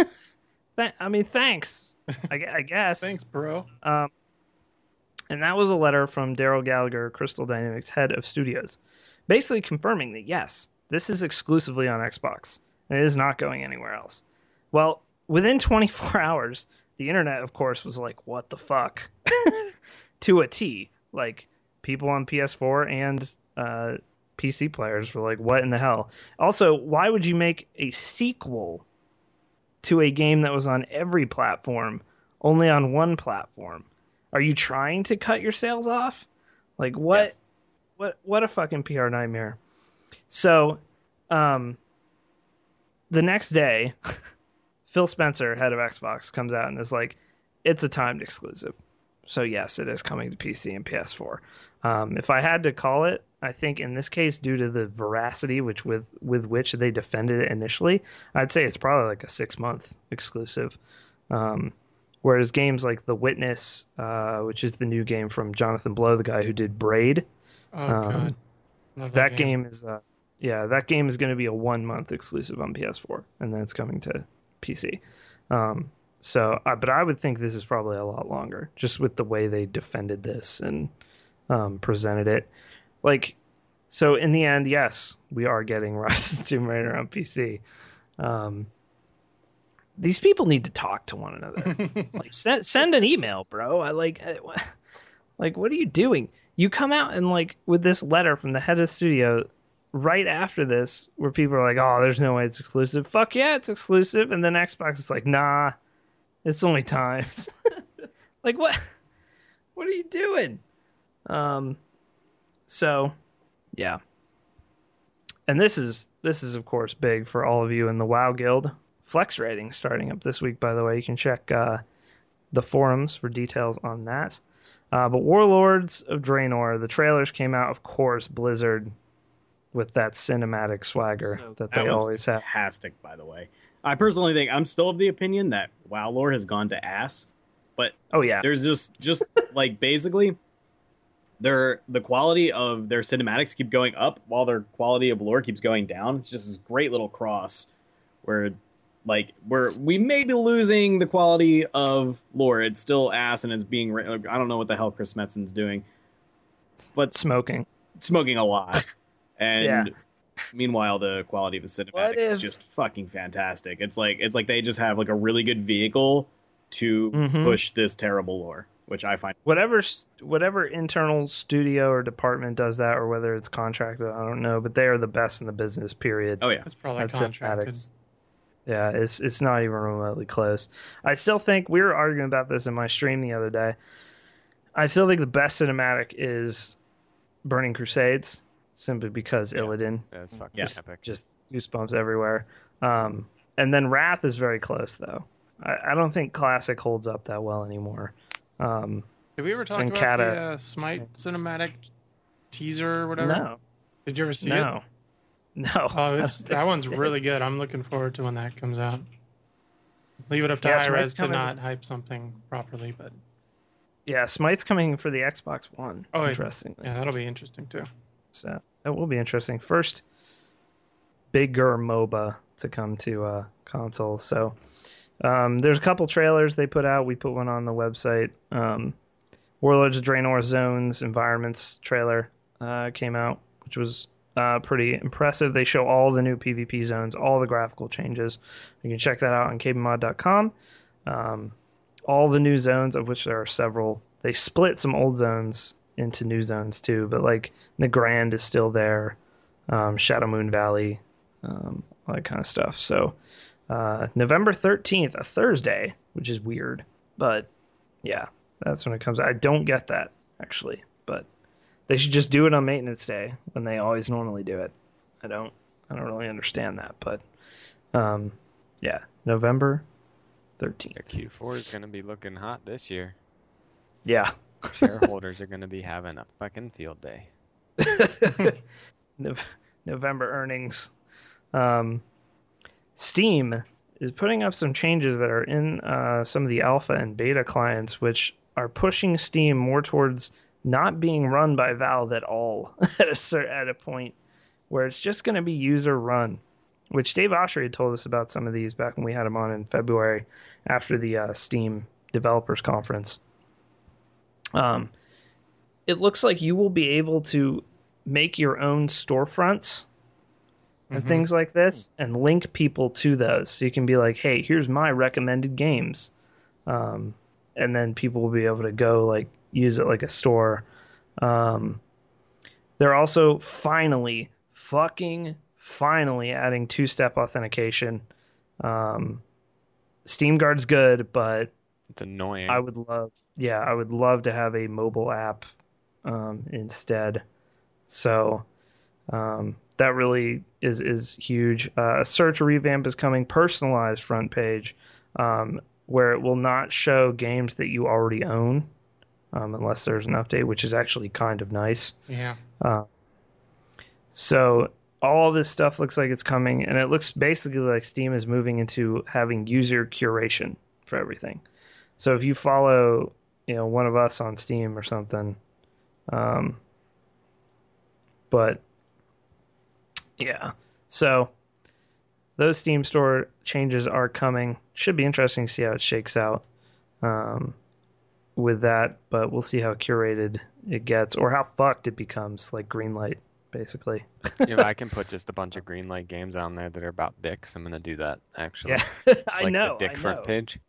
S2: Thanks. I guess.
S4: Thanks, bro.
S2: And that was a letter from Daryl Gallagher, Crystal Dynamics head of studios, basically confirming that, yes, this is exclusively on Xbox, and it is not going anywhere else. Well, within 24 hours, the internet, of course, was like, what the fuck? To a T. Like, people on PS4 and PC players were like, what in the hell? Also, why would you make a sequel to a game that was on every platform, only on one platform? Are you trying to cut your sales off? Like, what?
S3: Yes.
S2: What a fucking PR nightmare. So, the next day, Phil Spencer, head of Xbox, comes out and is like, it's a timed exclusive. So yes, it is coming to PC and PS4. If I had to call it, I think in this case, due to the veracity with which they defended it initially, I'd say it's probably like a 6-month exclusive. Whereas games like The Witness, which is the new game from Jonathan Blow, the guy who did Braid,
S4: Oh god, Love
S2: that game is that game is going to be a 1-month exclusive on PS4, and then it's coming to PC. But I would think this is probably a lot longer, just with the way they defended this and presented it. Like, so in the end, yes, we are getting Rise of the Tomb Raider on PC. These people need to talk to one another. Like, send an email, bro. What are you doing? You come out and like with this letter from the head of the studio right after this, where people are like, "Oh, there's no way it's exclusive." Fuck yeah, it's exclusive. And then Xbox is like, "Nah, it's only times." Like, what? What are you doing? So, yeah. And this is of course big for all of you in the WoW Guild. Flex rating starting up this week, by the way. You can check the forums for details on that. But Warlords of Draenor, the trailers came out, of course, Blizzard with that cinematic swagger that they always have.
S3: Fantastic, by the way. I personally think I'm still of the opinion that WoW lore has gone to ass, but
S2: oh yeah,
S3: there's just like basically the quality of their cinematics keep going up while their quality of lore keeps going down. It's just this great little cross where like we may be losing the quality of lore. It's still ass, and it's being. I don't know what the hell Chris Metzen's doing, but
S2: smoking
S3: a lot. And meanwhile, the quality of the cinematic is just fucking fantastic. It's like they just have like a really good vehicle to push this terrible lore, which I find
S2: whatever internal studio or department does that, or whether it's contracted, I don't know, but they are the best in the business. Period.
S3: Oh yeah,
S4: it's probably contracted.
S2: Yeah, it's not even remotely close. I still think we were arguing about this in my stream the other day. I still think the best cinematic is Burning Crusades, simply because Illidan.
S6: That's fucking epic.
S2: Just goosebumps everywhere. And then Wrath is very close, though. I don't think Classic holds up that well anymore.
S4: Did we ever talk about the Smite cinematic teaser or whatever?
S2: No.
S4: Did you ever see it?
S2: No.
S4: Oh, that one's really good. I'm looking forward to when that comes out. Leave it up to Hi-Rez to not hype something properly, but
S2: yeah, Smite's coming for the Xbox One.
S4: Oh,
S2: interestingly.
S4: Yeah, that'll be interesting too.
S2: So that will be interesting. First bigger MOBA to come to consoles. So there's a couple trailers they put out. We put one on the website. Warlords of Draenor Zones Environments trailer came out, which was pretty impressive. They show all the new PvP zones, all the graphical changes. You can check that out on KBMod.com. All the new zones, of which there are several. They split some old zones into new zones too, but like Nagrand is still there, Shadow Moon Valley, all that kind of stuff. So November 13th, a Thursday, which is weird, but yeah, that's when it comes out. I don't get that actually, but they should just do it on maintenance day when they always normally do it. I don't really understand that, but yeah, November 13th.
S6: Q4 is going to be looking hot this year.
S2: Yeah.
S6: Shareholders are going to be having a fucking field day.
S2: November earnings. Steam is putting up some changes that are in some of the alpha and beta clients, which are pushing Steam more towards not being run by Valve at all at a point where it's just going to be user run, which Dave Oshry had told us about some of these back when we had him on in February after the Steam Developers Conference. It looks like you will be able to make your own storefronts and things like this and link people to those. So you can be like, hey, here's my recommended games. And then people will be able to go like use it like a store. They're also finally adding two-step authentication. Steam Guard's good, but
S6: It's annoying.
S2: I would love to have a mobile app instead. So that really is huge. A search revamp is coming, personalized front page, where it will not show games that you already own, unless there's an update, which is actually kind of nice.
S4: Yeah.
S2: So all this stuff looks like it's coming, and it looks basically like Steam is moving into having user curation for everything. So if you follow, one of us on Steam or something, but yeah, so those Steam Store changes are coming. Should be interesting to see how it shakes out with that, but we'll see how curated it gets or how fucked it becomes, like Greenlight, basically.
S6: Yeah, but I can put just a bunch of Greenlight games on there that are about dicks. I'm gonna do that actually.
S2: Yeah,
S6: It's
S2: I
S6: like
S2: know.
S6: the dick front page.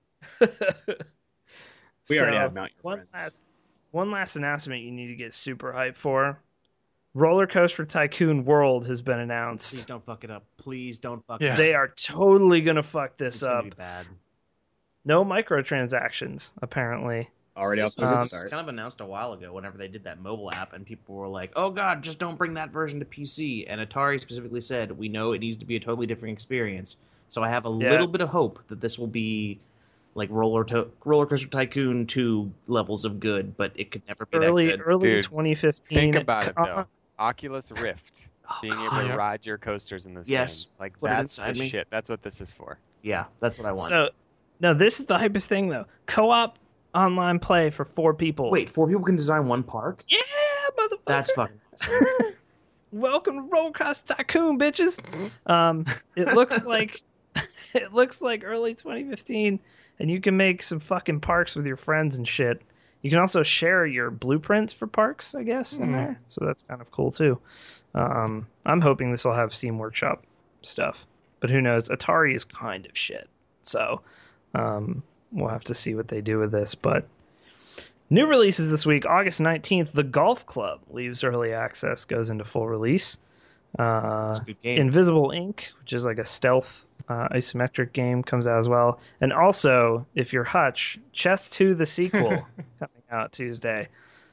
S3: We already have Mount Your
S2: one
S3: Friends.
S2: one last announcement you need to get super hyped for. Roller Coaster Tycoon World has been
S5: Please
S2: announced.
S5: don't fuck it up. Please don't fuck
S4: Yeah.
S5: it up.
S2: They are totally gonna fuck this
S5: It's gonna
S2: up.
S5: be bad.
S2: No microtransactions, apparently.
S3: Already off
S5: This
S3: to a
S5: was
S3: good start.
S5: kind of announced a while ago whenever they did that mobile app, and people were like, "Oh God, just don't bring that version to PC." And Atari specifically said, "We know it needs to be a totally different experience." So I have a little bit of hope that this will be like Roller Coaster Tycoon 2 levels of good, but it could never be that good.
S2: Early
S6: Dude,
S2: 2015.
S6: Think about it
S2: Come
S6: though.
S2: on.
S6: Oculus Rift, being able to
S4: Yep.
S6: ride your coasters in this
S5: Yes.
S6: game, like
S5: Put it
S6: that's
S5: inside
S6: the
S5: me.
S6: shit. That's what this is for.
S5: Yeah, that's what I want.
S2: So, no, this is the hypest thing though. Co-op online play for 4 people.
S5: Wait, 4 people can design one park?
S2: Yeah, motherfucker.
S5: That's fucking awesome.
S2: Welcome to Roller Coaster Tycoon, bitches. It looks like early 2015, and you can make some fucking parks with your friends and shit. You can also share your blueprints for parks, I guess, in there. So that's kind of cool too. I'm hoping this will have Steam Workshop stuff, but who knows? Atari is kind of shit, so we'll have to see what they do with this. But new releases this week, August 19th, The Golf Club leaves early access, goes into full release.
S5: It's a good game.
S2: Invisible Ink, which is like a stealth isometric game, comes out as well. And also, if you're Hutch, Chess 2 the sequel coming out Tuesday.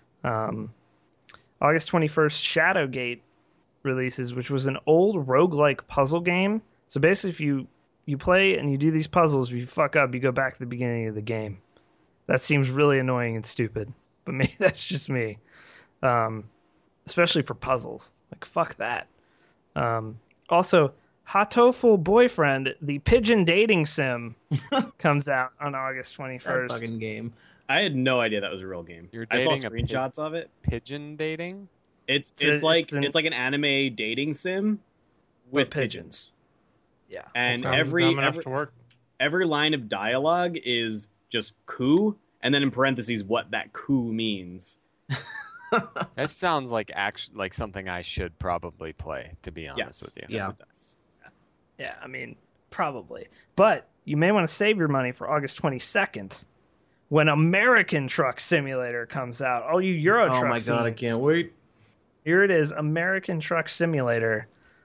S2: August 21st, Shadowgate releases, which was an old roguelike puzzle game. So basically, if you play and you do these puzzles, if you fuck up, you go back to the beginning of the game. That seems really annoying and stupid, but maybe that's just me. Especially for puzzles. Like, fuck that. Also, Hatoful Boyfriend, the pigeon dating sim, comes out on August
S5: That
S2: 21st.
S5: fucking game.
S3: I had no idea that was a real game.
S6: You're
S3: I saw
S6: dating a
S3: screenshots of it.
S6: Pigeon dating?
S3: It's
S2: It's
S3: like
S2: an-
S3: it's like an anime dating sim with
S2: pigeons. Yeah.
S3: And
S4: Sounds
S3: every
S4: dumb enough
S3: every,
S4: to work.
S3: every line of dialogue is just coup, and then in parentheses what that coup means.
S6: That sounds like like something I should probably play, to be honest
S3: Yes,
S6: with you.
S3: yes,
S5: Yeah.
S3: it does.
S2: Yeah, I mean, probably. But you may want to save your money for August 22nd when American Truck Simulator comes out. All you Euro
S5: Oh
S2: Truck
S5: my god, I
S2: fiends.
S5: can't wait.
S2: Here it is, American Truck Simulator.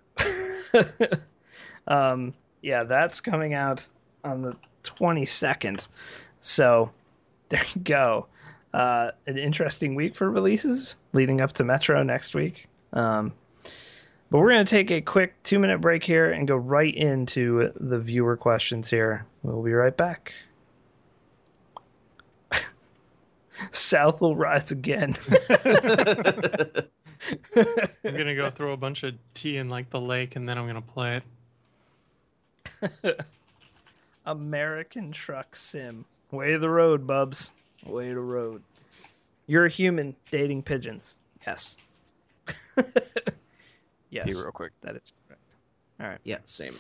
S2: Yeah, that's coming out on the 22nd. So there you go. An interesting week for releases leading up to Metro next week. But we're going to take a quick 2-minute break here and go right into the viewer questions here. We'll be right back. South will rise again.
S4: I'm gonna go throw a bunch of tea in like the lake, and then I'm gonna play it.
S2: American Truck Sim. Way the road, bubs. Way the road. You're a human dating pigeons. Yes. Yes.
S6: Pee real quick.
S2: That is correct. All right.
S5: Yeah, same.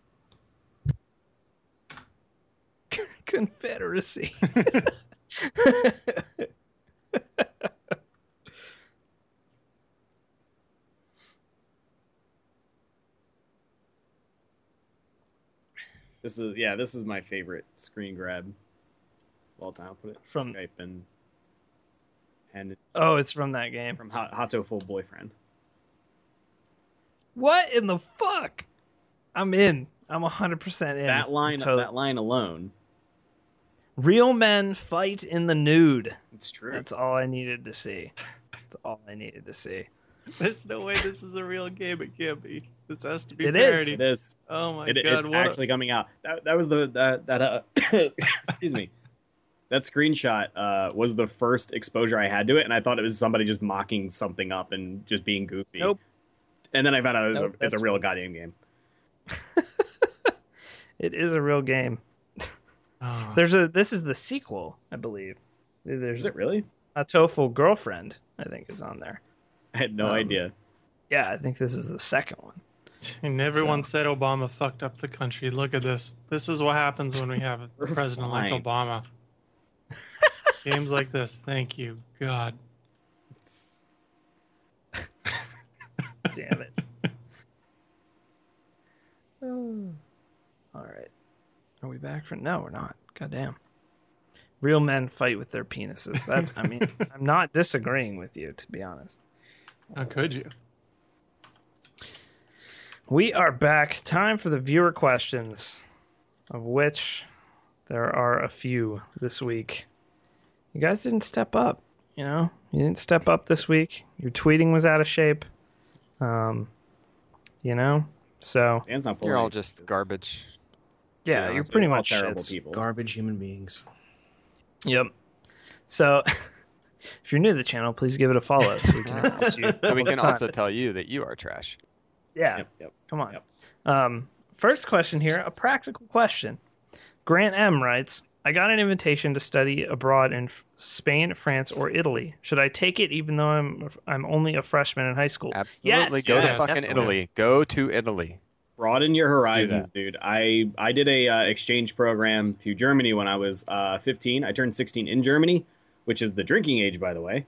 S2: Confederacy.
S3: This is my favorite screen grab of all time. I'll put it
S2: From-
S3: Skype and and
S2: Oh, it's from that game.
S3: from Hato Full Boyfriend.
S2: What in the fuck? I'm in. I'm 100% in.
S3: That line alone.
S2: Real men fight in the nude.
S3: It's true.
S2: That's all I needed to see. That's all I needed to see.
S4: There's no way this is a real game. It can't be. This has to be
S2: It is.
S4: parody.
S3: It is.
S4: Oh my god!
S3: It's actually coming out. That was excuse me. That screenshot was the first exposure I had to it, and I thought it was somebody just mocking something up and just being goofy.
S2: Nope.
S3: And then I found out
S2: Nope,
S3: it's a real goddamn game.
S2: It is a real game.
S4: Oh.
S2: This is the sequel, I believe. There's
S3: Is it really?
S2: a TOEFL girlfriend, I think, is on there.
S3: I had no idea.
S2: Yeah, I think this is the second one.
S4: And everyone said Obama fucked up the country. Look at this. This is what happens when we have a
S3: We're
S4: president like
S3: fine.
S4: Obama. Games like this. Thank you, God.
S2: Damn it. All right. Are we back for? No, we're not. Goddamn. Real men fight with their penises. That's. I mean, I'm not disagreeing with you, to be honest.
S4: How could you?
S2: We are back. Time for the viewer questions, of which there are a few this week. You guys didn't step up, you know? You didn't step up this week. Your tweeting was out of shape. You know? So,
S3: Dan's not pulling
S6: You're all
S3: it.
S6: just garbage.
S2: yeah, you're pretty
S3: all
S2: much
S3: terrible
S2: shits.
S3: people.
S5: Garbage human beings.
S2: Yep. So, if you're new to the channel, please give it a follow so we can announce you
S6: So we
S2: all the
S6: can
S2: time.
S6: also tell you that you are trash.
S2: Yeah.
S3: Yep.
S2: Come on.
S3: Yep.
S2: First question here, a practical question. Grant M writes, I got an invitation to study abroad in Spain, France, or Italy. Should I take it even though I'm only a freshman in high school?
S6: Absolutely.
S2: Yes,
S6: Go
S4: yes.
S6: to fucking Italy. Go to Italy.
S3: Broaden your horizons, dude. I did a exchange program to Germany when I was 15. I turned 16 in Germany, which is the drinking age, by the way.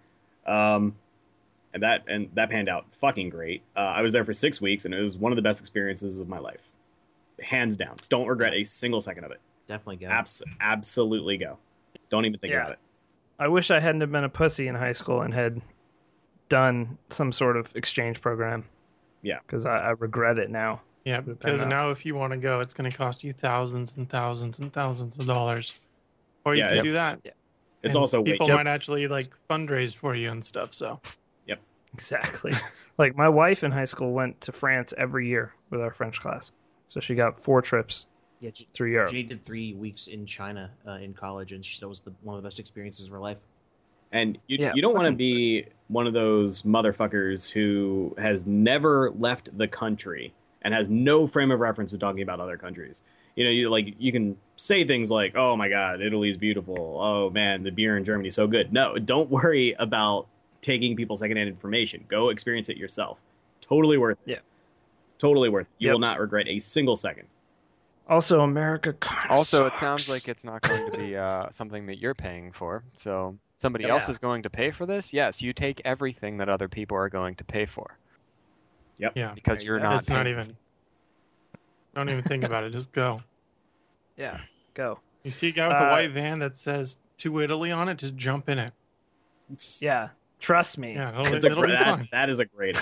S3: And that panned out fucking great. I was there for 6 weeks, and it was one of the best experiences of my life, hands down. Don't regret a single second of it.
S5: Definitely go.
S3: Absolutely go. Don't even think about it.
S2: I wish I hadn't have been a pussy in high school and had done some sort of exchange program.
S3: Yeah.
S2: Because I regret it now.
S4: Yeah, because now if you want to go, it's going to cost you thousands and thousands and thousands of dollars. Or you
S3: Yeah,
S4: can
S3: it's-
S4: do that.
S2: yeah.
S3: It's
S4: And
S3: also way
S4: people
S3: cheaper.
S4: might actually like fundraise for you and stuff. So
S2: Exactly. Like my wife in high school went to France every year with our French class. So she got 4 trips
S5: Yeah,
S2: through Europe.
S5: Jade did 3 weeks in China in college, and she said it was one of the best experiences of her life.
S3: And you
S2: Yeah,
S3: don't want to
S2: fucking-
S3: be one of those motherfuckers who has never left the country and has no frame of reference when talking about other countries. You know, you can say things like, "Oh my God, Italy's beautiful. Oh man, the beer in Germany is so good." No, don't worry about taking people's secondhand information. Go experience it yourself. Totally worth it.
S2: Yeah.
S3: Totally worth it. You
S2: Yep.
S3: will not regret a single second.
S2: Also, America kind of
S6: Also,
S2: sucks.
S6: it sounds like it's not going to be something that you're paying for. So somebody
S2: Yeah.
S6: else is going to pay for this. Yes, you take everything that other people are going to pay for
S4: yeah,
S6: because you're not.
S4: it's not
S6: paying.
S4: even. Don't even think about it. Just go.
S2: Yeah, go.
S4: You see a guy with a
S2: Uh,
S4: white van that says "To Italy" on it? Just jump in it.
S2: Yeah, trust me.
S4: Yeah,
S3: It's
S4: it'll be
S3: that,
S4: fun.
S3: that is a great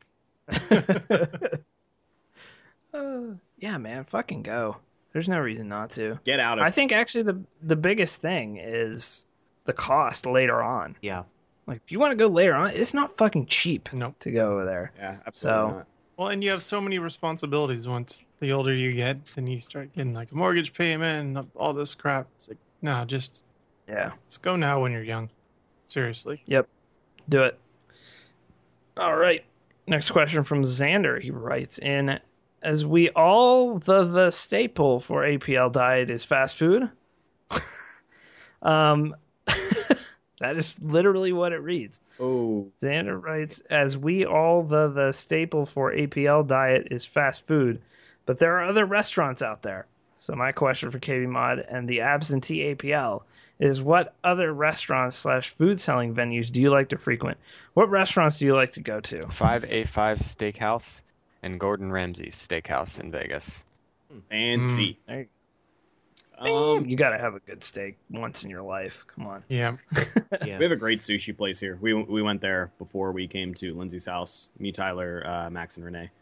S3: idea.
S2: Yeah, man, fucking go. There's no reason not to.
S3: Get out of
S2: I think actually the biggest thing is the cost later on.
S5: Yeah.
S2: Like if you want to go later on, it's not fucking cheap
S4: Nope.
S2: to go over there.
S3: Yeah, absolutely
S2: So-
S3: not.
S4: Well, and you have so many responsibilities. Once the older you get, then you start getting like a mortgage payment and all this crap. It's like, no, just
S2: Yeah,
S4: go now when you're young. Seriously.
S2: do it. All right. Next question from Xander. He writes in, as we all the staple for APL diet is fast food. That is literally what it reads.
S3: Oh,
S2: Xander writes, as we all the staple for APL diet is fast food, but there are other restaurants out there. So my question for KB Mod and the absentee APL is, what other restaurants / food selling venues do you like to frequent? What restaurants do you like to go to?
S6: 5A5 Steakhouse and Gordon Ramsay's Steakhouse in Vegas.
S3: fancy.
S2: There you You gotta have a good steak once in your life. Come on.
S4: Yeah.
S5: Yeah.
S3: We have a great sushi place here. We went there before we came to Lindsay's house. Me, Tyler, Max, and Renee.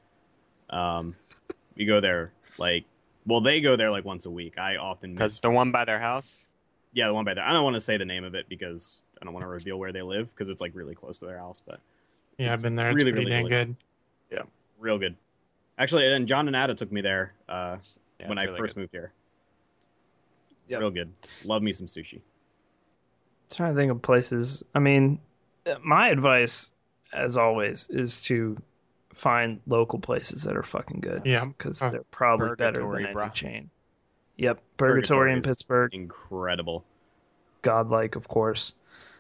S3: We go there they go there like once a week. I often miss.
S6: Because the one by their house.
S3: Yeah, the one by there. I don't want to say the name of it because I don't want to reveal where they live because it's like really close to their house. But
S4: Yeah,
S3: It's
S4: I've been there. It's
S3: really,
S4: pretty
S3: really
S4: dang
S3: delicious.
S4: good.
S3: real good. Actually, and John and Ada took me there
S6: Yeah,
S3: when
S6: it's
S3: I
S6: really
S3: first
S6: good.
S3: moved here.
S2: Yep.
S3: Real good. Love me some sushi.
S2: Trying to think of places. I mean, my advice, as always, is to find local places that are fucking good.
S4: Yeah.
S2: Because
S4: Oh,
S2: they're probably better
S6: Purgatory,
S2: than any
S6: bruh.
S2: chain. Yep, Purgatory in
S3: is
S2: Pittsburgh.
S3: Incredible.
S2: Godlike, of course.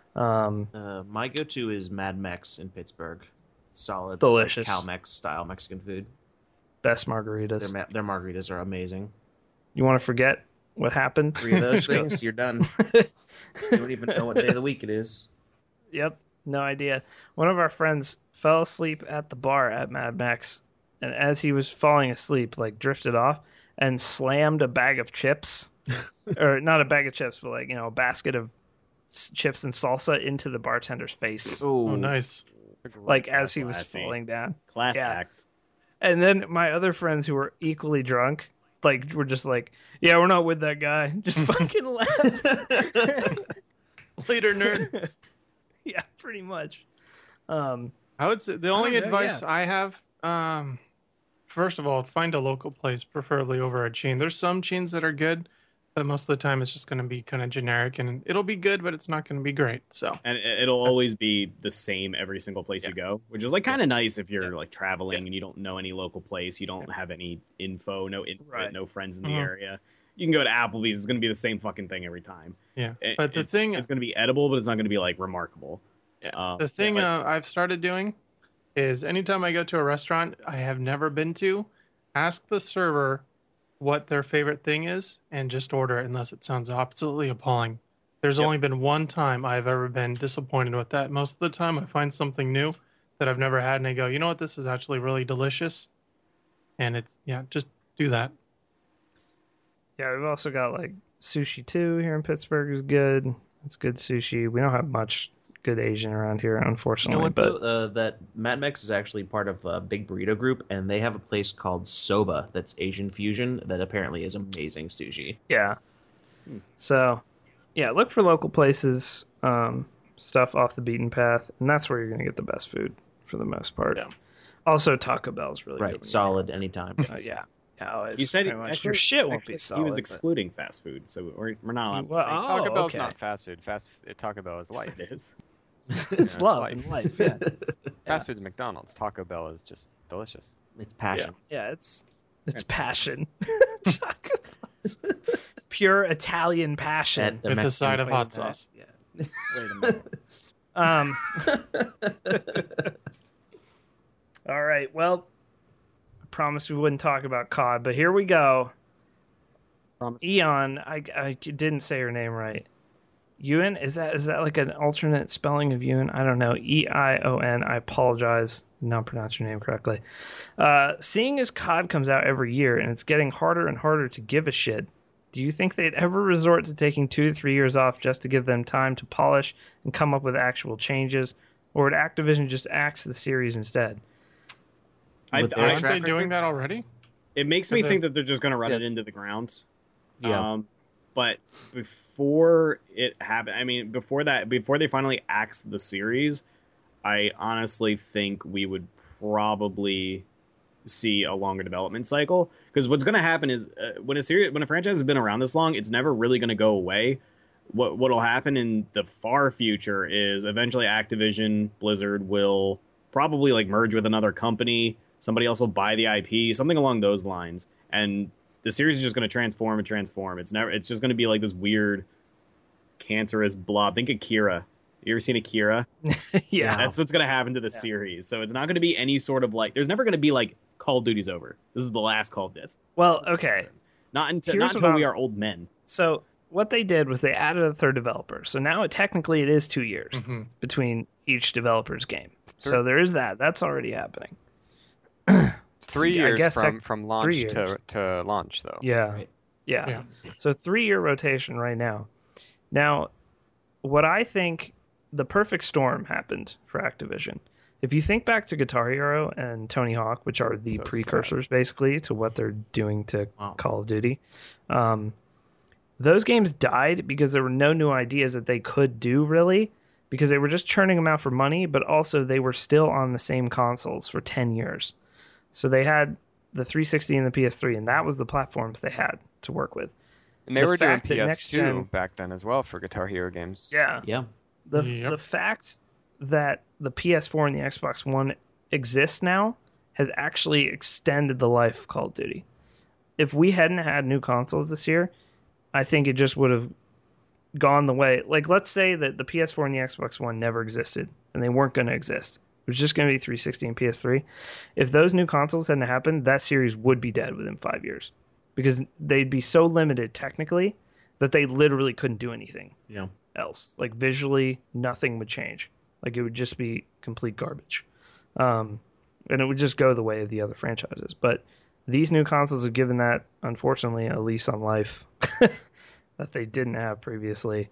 S5: My go-to is Mad Mex in Pittsburgh. Solid,
S2: Delicious.
S5: like Cal-Mex style Mexican food.
S2: Best margaritas.
S5: Their margaritas are amazing.
S2: You want to forget what happened?
S5: 3 of those things, you're done. You don't even know what day of the week it is.
S2: Yep, no idea. One of our friends fell asleep at the bar at Mad Max, and as he was falling asleep, like drifted off and slammed a bag of chips, or not a bag of chips, but like a basket of chips and salsa into the bartender's face,
S4: Oh, nice.
S2: like as he was
S3: Classy.
S2: falling down.
S3: Class
S2: Yeah.
S3: act.
S2: And then my other friends who were equally drunk, like were just like, "Yeah, we're not with that guy." Just fucking left.
S4: Later, nerd.
S2: Yeah, pretty much.
S4: I would say the only
S2: yeah,
S4: advice I have, first of all, find a local place, preferably over a chain. There's some chains that are good, but most of the time it's just going to be kind of generic, and it'll be good, but it's not going to be great. So
S3: And it'll always be the same every single place you go, which is like kind of nice if you're like traveling and you don't know any local place, you don't have any info, no input,
S2: Right.
S3: no friends in the
S4: Mhm.
S3: area. You can go to Applebee's; it's going to be the same fucking thing every time.
S4: yeah,
S3: It-
S4: but the
S3: it's
S4: thing,
S3: going to be edible, but it's not going to be like remarkable.
S4: yeah, the thing
S3: like-
S4: I've started doing is anytime I go to a restaurant I have never been to, ask the server what their favorite thing is and just order it unless it sounds absolutely appalling. There's
S3: Yep.
S4: only been one time I've ever been disappointed with that. Most of the time I find something new that I've never had and I go, you know what, this is actually really delicious. And it's, yeah, just do that.
S2: Yeah, we've also got like Sushi 2 here in Pittsburgh is good. It's good sushi. We don't have much good Asian around here,
S5: You
S2: unfortunately.
S5: know what?
S2: but
S5: Though? That Mad Mex is actually part of a big burrito group, and they have a place called Soba that's Asian fusion that apparently is amazing sushi.
S2: yeah. So, yeah, look for local places, stuff off the beaten path, and that's where you're going to get the best food for the most part.
S4: Yeah.
S2: Also, Taco Bell's really good.
S5: Right, solid anytime.
S2: Yeah. Yeah, always
S3: You said
S2: pretty much.
S3: actually-
S2: Your shit won't be
S3: actually,
S2: solid.
S3: He was
S2: but-
S3: excluding fast food, so we're not allowed to
S2: Well,
S3: say
S6: Taco Bell's
S2: okay.
S6: not fast food. Taco Bell is life.
S3: it is.
S2: It's love
S6: life.
S2: and life. Yeah.
S6: Fast food's McDonald's. Taco Bell is just delicious.
S5: It's passion.
S2: Yeah, it's passion. Taco Bell's pure Italian passion.
S5: That
S4: With a
S5: Mexican
S4: side of
S5: flavor
S4: hot
S5: pack.
S4: sauce.
S5: Yeah.
S3: Wait a minute.
S2: All right. Well, I promised we wouldn't talk about COD, but here we go.
S3: Promise.
S2: Eon, I didn't say her name right. Ewan, is that like an alternate spelling of Ewan? I don't know. Eion. I apologize. Not pronounce your name correctly. Seeing as COD comes out every year and it's getting harder and harder to give a shit, do you think they'd ever resort to taking 2 to 3 years off just to give them time to polish and come up with actual changes, or would Activision just axe the series instead?
S5: With their
S4: Aren't
S5: track
S4: they doing
S5: record?
S4: that already?
S3: It makes me
S4: Is it-
S3: think that they're just going to run
S2: Yeah.
S3: it into the ground.
S5: Yeah.
S3: But before it happened, I mean, before they finally axed the series, I honestly think we would probably see a longer development cycle. Because what's going to happen is when a franchise has been around this long, it's never really going to go away. What'll happen in the far future is eventually Activision Blizzard will probably like merge with another company. Somebody else will buy the IP, something along those lines, and the series is just going to transform and transform. It's just going to be like this weird, cancerous blob. Think Akira. You ever seen Akira?
S2: Yeah.
S3: That's what's going to happen to the series. So it's not going to be any sort of like. There's never going to be like Call of Duty's over. This is the last Call of Duty.
S2: Well, okay.
S3: Not until
S2: Here's what
S3: we
S2: I'm-
S3: are old men.
S2: So what they did was they added a third developer. So now technically it is 2 years
S4: Mm-hmm.
S2: between each developer's game. So there is that. That's already happening.
S6: 3
S2: I
S6: years
S2: guess
S6: from launch
S2: years.
S6: to launch, though.
S2: Yeah.
S5: Right.
S2: Yeah. So 3-year rotation right now. Now, what I think the perfect storm happened for Activision. If you think back to Guitar Hero and Tony Hawk, which are the
S6: So
S2: precursors basically to what they're doing to
S5: Wow.
S2: Call of Duty, those games died because there were no new ideas that they could do really, because they were just churning them out for money, but also they were still on the same consoles for 10 years. So they had the 360 and the PS3, and that was the platforms they had to work with.
S6: And they
S2: The
S6: were doing
S2: fact that next gen-
S6: PS2 back then as well for Guitar Hero games.
S2: Yeah.
S5: Yeah.
S2: The fact that the PS4 and the Xbox One exist now has actually extended the life of Call of Duty. If we hadn't had new consoles this year, I think it just would have gone the way. Like, let's say that the PS4 and the Xbox One never existed, and they weren't going to exist. It was just going to be 360 and PS3. If those new consoles hadn't happened, that series would be dead within 5 years, because they'd be so limited technically that they literally couldn't do anything
S5: Yeah.
S2: else. Like, visually, nothing would change. Like, it would just be complete garbage. And it would just go the way of the other franchises. But these new consoles have given that, unfortunately, a lease on life that they didn't have previously.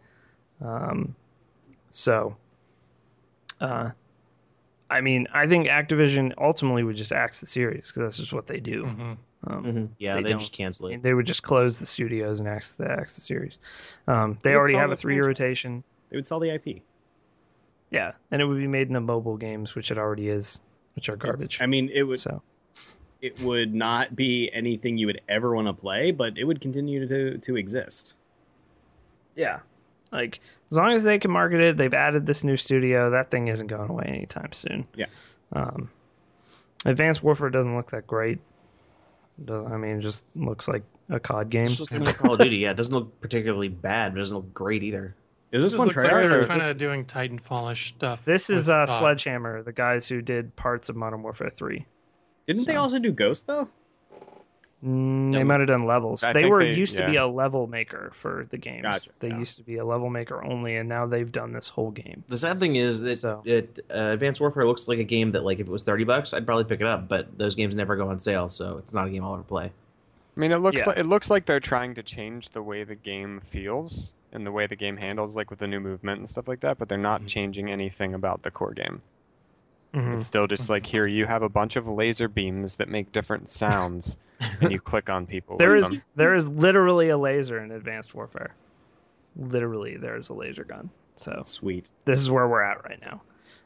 S2: I mean, I think Activision ultimately would just axe the series, because that's just what they do.
S5: Yeah,
S2: They
S5: they
S2: don't-
S5: just cancel
S2: I
S5: it.
S2: mean, they would just close the studios and axe the series. They
S3: would
S2: already
S3: sell
S2: have a
S3: the
S2: 3-year
S3: franchise.
S2: rotation.
S3: They would sell the IP.
S2: Yeah, and it would be made into mobile games, which it already is, which are garbage.
S3: I mean,
S2: So
S3: it would not be anything you would ever want to play, but it would continue to exist.
S2: yeah, like, as long as they can market it, they've added this new studio. That thing isn't going away anytime soon.
S3: Yeah.
S2: Advanced Warfare doesn't look that great. I mean, it just looks like a COD game.
S5: It's just like Call of Duty. Yeah, it doesn't look particularly bad, but it doesn't look great either.
S3: Is this
S4: It
S3: one
S4: looks like
S3: trailer?
S4: they're
S3: or is
S4: kind
S3: this-
S4: of doing Titanfall-ish stuff.
S2: This is
S4: with COD.
S2: Sledgehammer, the guys who did parts of Modern Warfare 3.
S3: Didn't they
S2: so-
S3: also do Ghost though?
S2: They might have done levels.
S6: I
S2: They
S6: think
S2: were
S6: they-
S2: used to be
S6: yeah.
S2: a level maker for the games.
S3: Gotcha,
S2: They
S3: yeah.
S2: used to be a level maker only, and now they've done this whole game.
S5: The sad thing is that
S2: So-
S5: Advanced Warfare looks like a game that, like, if it was $30, I'd probably pick it up. But those games never go on sale, so it's not a game I'll ever play.
S6: I mean, it looks
S2: Yeah.
S6: like they're trying to change the way the game feels and the way the game handles, like with the new movement and stuff like that. But they're not changing anything about the core game.
S2: Mhm.
S6: It's still just like, here you have a bunch of laser beams that make different sounds, and you click on people.
S2: There
S6: with
S2: is
S6: them.
S2: there is literally a laser in Advanced Warfare. Literally, there is a laser gun. So
S3: Sweet.
S2: this is where we're at right now.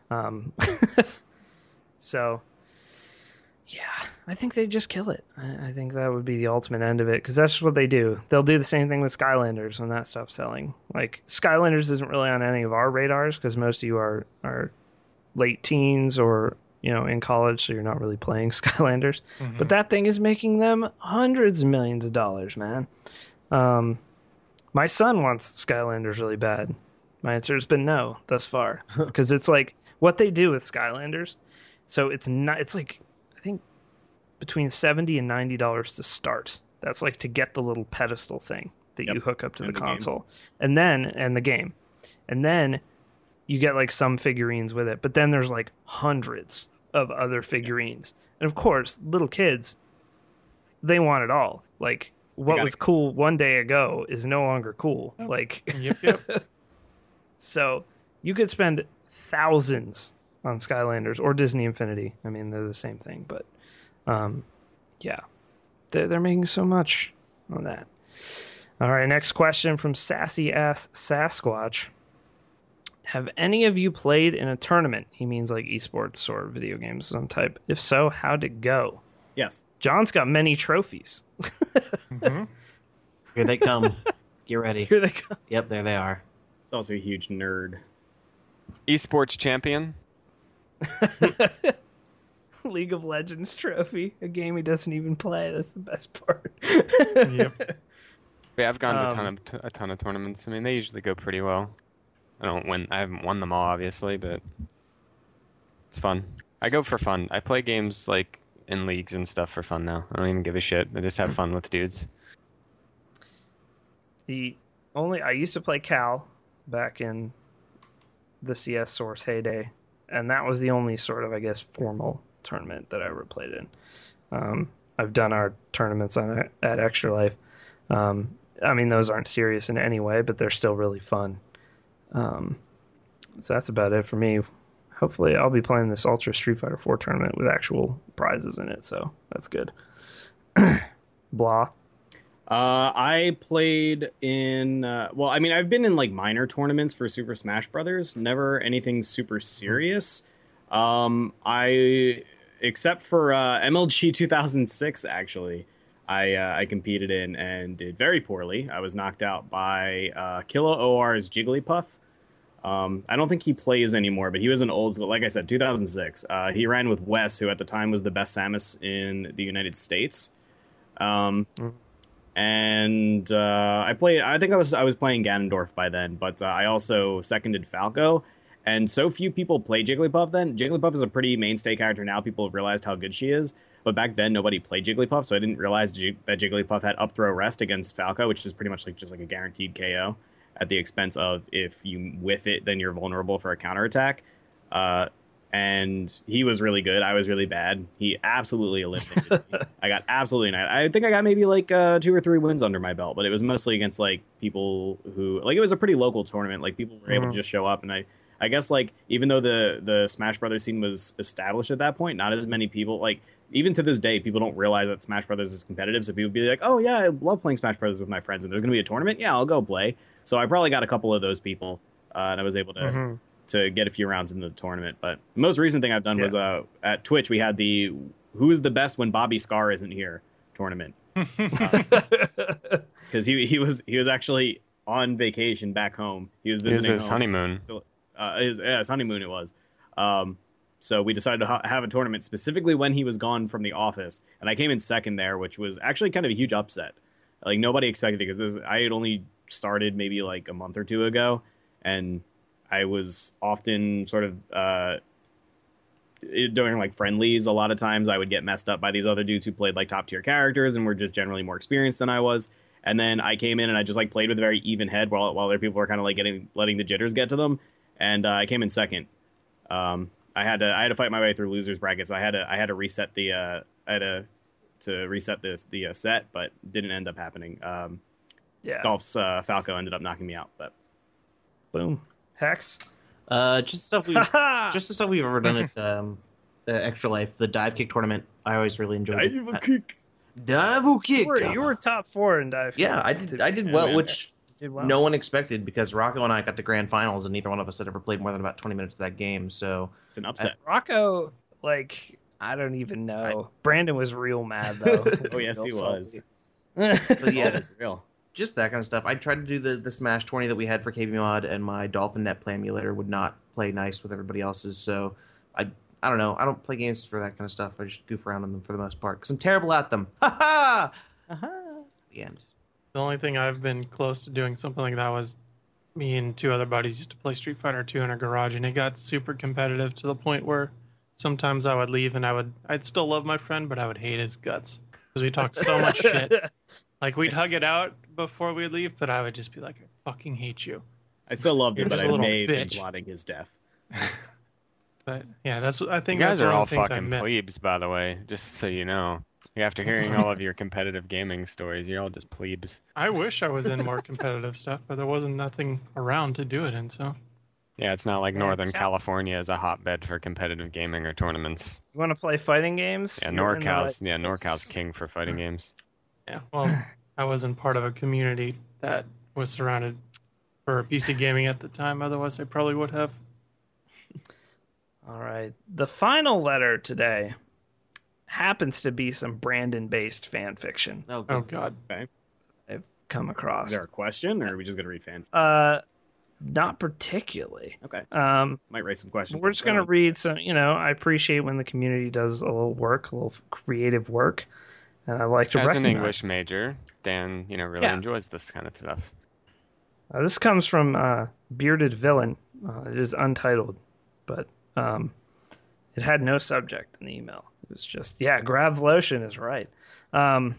S2: So, yeah, I think they just kill it. I think that would be the ultimate end of it, because that's what they do. They'll do the same thing with Skylanders when that stops selling. Like, Skylanders isn't really on any of our radars, because most of you are late teens or, you know, in college, so you're not really playing Skylanders.
S4: Mhm.
S2: But that thing is making them hundreds of millions of dollars, man. My son wants Skylanders really bad. My answer has been no thus far, because it's like what they do with Skylanders. So it's like, I think between $70 and $90 to start. That's like to get the little pedestal thing that you hook up to the
S3: And the game.
S2: console, and the game, and then you get like some figurines with it. But then there's like hundreds of other figurines, and of course, little kids, they want it all. Like, what
S3: gotta-
S2: was cool one day ago is no longer cool. Like,
S4: Yep.
S2: so you could spend thousands on Skylanders or Disney Infinity. I mean, they're the same thing, but yeah, they're making so much on that. All right, next question from Sassy Ass Sasquatch. Have any of you played in a tournament? He means like esports or video games of some type. If so, how'd it go?
S3: Yes.
S2: John's got many trophies.
S4: Mhm.
S5: Here they come. Get ready.
S2: Here they go.
S5: Yep, there they are.
S3: He's also a huge nerd.
S6: Esports champion.
S2: League of Legends trophy, a game he doesn't even play. That's the best part.
S4: Yep.
S6: Yeah, I've gone to a ton of tournaments. I mean, they usually go pretty well. I haven't won them all, obviously, but it's fun. I go for fun. I play games like in leagues and stuff for fun now. I don't even give a shit. I just have fun with dudes.
S2: I used to play Cal back in the CS Source heyday, and that was the only sort of, I guess, formal tournament that I ever played in. I've done our tournaments at Extra Life. I mean, those aren't serious in any way, but they're still really fun. So that's about it for me. Hopefully, I'll be playing this Ultra Street Fighter 4 tournament with actual prizes in it, so that's good. Blah.
S3: I played in. Well, I mean, I've been in like minor tournaments for Super Smash Brothers. Never anything super serious. Except for MLG 2006, actually, I competed in and did very poorly. I was knocked out by Killa OR's Jigglypuff. I don't think he plays anymore, but he was an old school. Like I said, 2006. He ran with Wes, who at the time was the best Samus in the United States. And I played. I think I was playing Ganondorf by then, but I also seconded Falco. And so few people play Jigglypuff then. Jigglypuff is a pretty mainstay character now. People have realized how good she is. But back then, nobody played Jigglypuff, so I didn't realize that Jigglypuff had up throw rest against Falco, which is pretty much like just like a guaranteed KO at the expense of if you whiff it, then you're vulnerable for a counterattack. And he was really good. I was really bad. He absolutely eliminated me. I got absolutely not. I think I got maybe like 2 or 3 wins under my belt, but it was mostly against like people who like it was a pretty local tournament. Like people were able to just show up, and I guess like even though the Smash Brothers scene was established at that point, not as many people like even to this day people don't realize that Smash Brothers is competitive. So people be like, oh yeah, I love playing Smash Brothers with my friends, and there's gonna be a tournament. Yeah, I'll go play. So I probably got a couple of those people, and I was able to get a few rounds in the tournament. But the most recent thing I've done was at Twitch we had the Who's the Best When Bobby Scar Isn't Here tournament. Because he was actually on vacation back home. He was visiting
S6: his honeymoon.
S3: His honeymoon it was. So we decided to have a tournament specifically when he was gone from the office, and I came in second there, which was actually kind of a huge upset. Like nobody expected it because I had only started maybe like a month or 2 ago, and I was often sort of during like friendlies. A lot of times I would get messed up by these other dudes who played like top tier characters and were just generally more experienced than I was. And then I came in and I just like played with a very even head while other people were kind of like letting the jitters get to them. And I came in second. I had to fight my way through losers bracket, so I had to reset the reset the set, but didn't end up happening. Dolph's Falco ended up knocking me out, but
S2: boom. Hex.
S5: Just the stuff we've ever done at the Extra Life, the dive kick tournament. I always really enjoyed it. Dive kick.
S2: You were top 4 in dive kick.
S5: Yeah, I did well, which no one expected because Rocco and I got to grand finals, and neither one of us had ever played more than about 20 minutes of that game. So
S3: it's an upset.
S2: Rocco, like I don't even know. Brandon was real mad though.
S3: Oh yes, he was.
S5: But yeah,
S3: it's real.
S5: Just that kind of stuff. I tried to do the Smash 20 that we had for KB Mod, and my Dolphin Net Play emulator would not play nice with everybody else's. So I don't know. I don't play games for that kind of stuff. I just goof around on them for the most part because I'm terrible at them. Ha ha! The end.
S4: The only thing I've been close to doing something like that was me and 2 other buddies used to play Street Fighter 2 in a garage, and it got super competitive to the point where sometimes I would leave and I'd still love my friend, but I would hate his guts because we talked so much shit. Like we'd hug it out before we'd leave, but I would just be like, I fucking hate you.
S3: I still loved it, but I may be
S4: bitch.
S3: plotting his death.
S4: But yeah, that's I think
S6: You guys
S4: that's
S6: are
S4: one
S6: all
S4: of the things I
S6: fucking
S4: miss.
S6: plebes, by the way, just so you know. After hearing all of your competitive gaming stories, you're all just plebes.
S4: I wish I was in more competitive stuff, but there wasn't nothing around to do it in, so.
S6: Yeah, it's not like Northern California is a hotbed for competitive gaming or tournaments.
S2: You want to play fighting games?
S6: Yeah, NorCal's king for fighting games.
S4: Yeah, well, I wasn't part of a community that was surrounded for PC gaming at the time. Otherwise, I probably would have.
S2: All right. The final letter today happens to be some Brandon-based fan fiction.
S4: Oh God.
S3: Okay.
S2: I've come across.
S3: Is there a question, or are we just going to read fan?
S2: Not particularly.
S3: Okay. Might raise some questions.
S2: We're just going to read some, I appreciate when the community does a little work, a little creative work. And I like to recognize.
S6: As an English major, Dan, really enjoys this kind of stuff.
S2: This comes from Bearded Villain. It is untitled, but it had no subject in the email. It was just, Grav's lotion is right. Let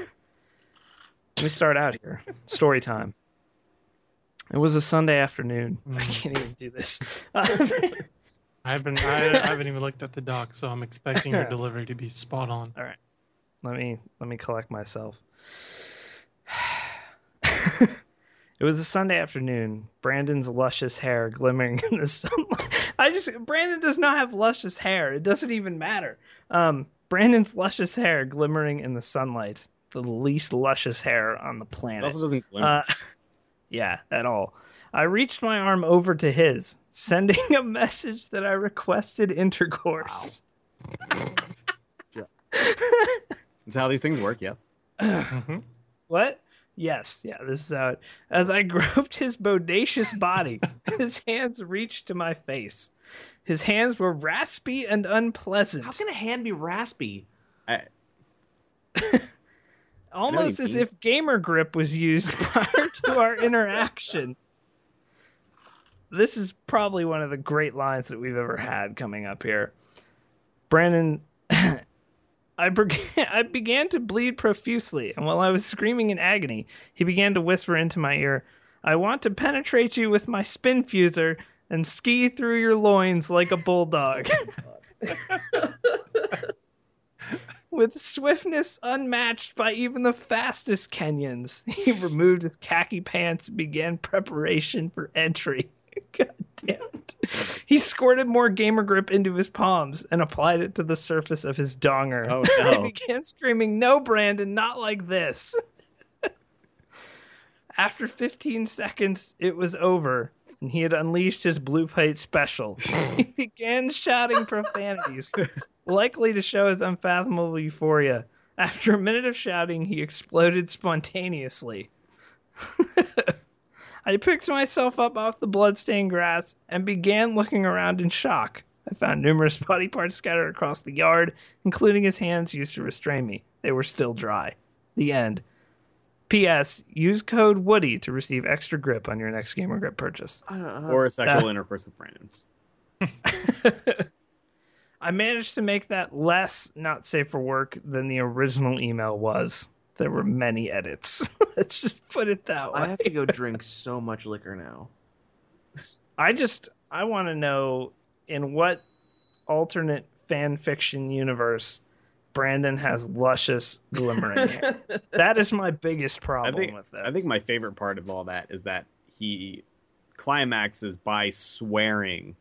S2: me start out here. Story time. It was a Sunday afternoon. I can't even do this.
S4: I haven't even looked at the doc, so I'm expecting your delivery to be spot on.
S2: All right. Let me collect myself. It was a Sunday afternoon. Brandon's luscious hair glimmering in the sunlight. Brandon does not have luscious hair. It doesn't even matter. Brandon's luscious hair glimmering in the sunlight. The least luscious hair on the planet.
S3: It also doesn't glimmer.
S2: Yeah, at all. I reached my arm over to his, sending a message that I requested intercourse.
S3: Wow. That's how these things work, yeah.
S2: What? Yes, yeah, this is how it... As I groped his bodacious body, his hands reached to my face. His hands were raspy and unpleasant.
S5: How can a hand be raspy?
S2: Almost as if Gamer Grip was used prior to our interaction. This is probably one of the great lines that we've ever had coming up here. Brandon... I began to bleed profusely, and while I was screaming in agony, he began to whisper into my ear, "I want to penetrate you with my spin fuser and ski through your loins like a bulldog." With swiftness unmatched by even the fastest Kenyans, he removed his khaki pants and began preparation for entry. God damn it. He squirted more Gamer Grip into his palms and applied it to the surface of his donger.
S3: Oh, no.
S2: I began screaming, "No, Brandon, not like this." After 15 seconds, it was over, and he had unleashed his Blue Plate special. He began shouting profanities, likely to show his unfathomable euphoria. After a minute of shouting, he exploded spontaneously. I picked myself up off the bloodstained grass and began looking around in shock. I found numerous body parts scattered across the yard, including his hands used to restrain me. They were still dry. The end. P.S. Use code Woody to receive extra grip on your next Gamer Grip purchase.
S3: Or a sexual intercourse with Brandon.
S2: I managed to make that less not safe for work than the original email was. There were many edits. Let's just put it that way.
S5: I have to go drink so much liquor now.
S2: I want to know in what alternate fan fiction universe Brandon has luscious glimmering hair. That is my biggest problem with this.
S3: I think my favorite part of all that is that he climaxes by swearing.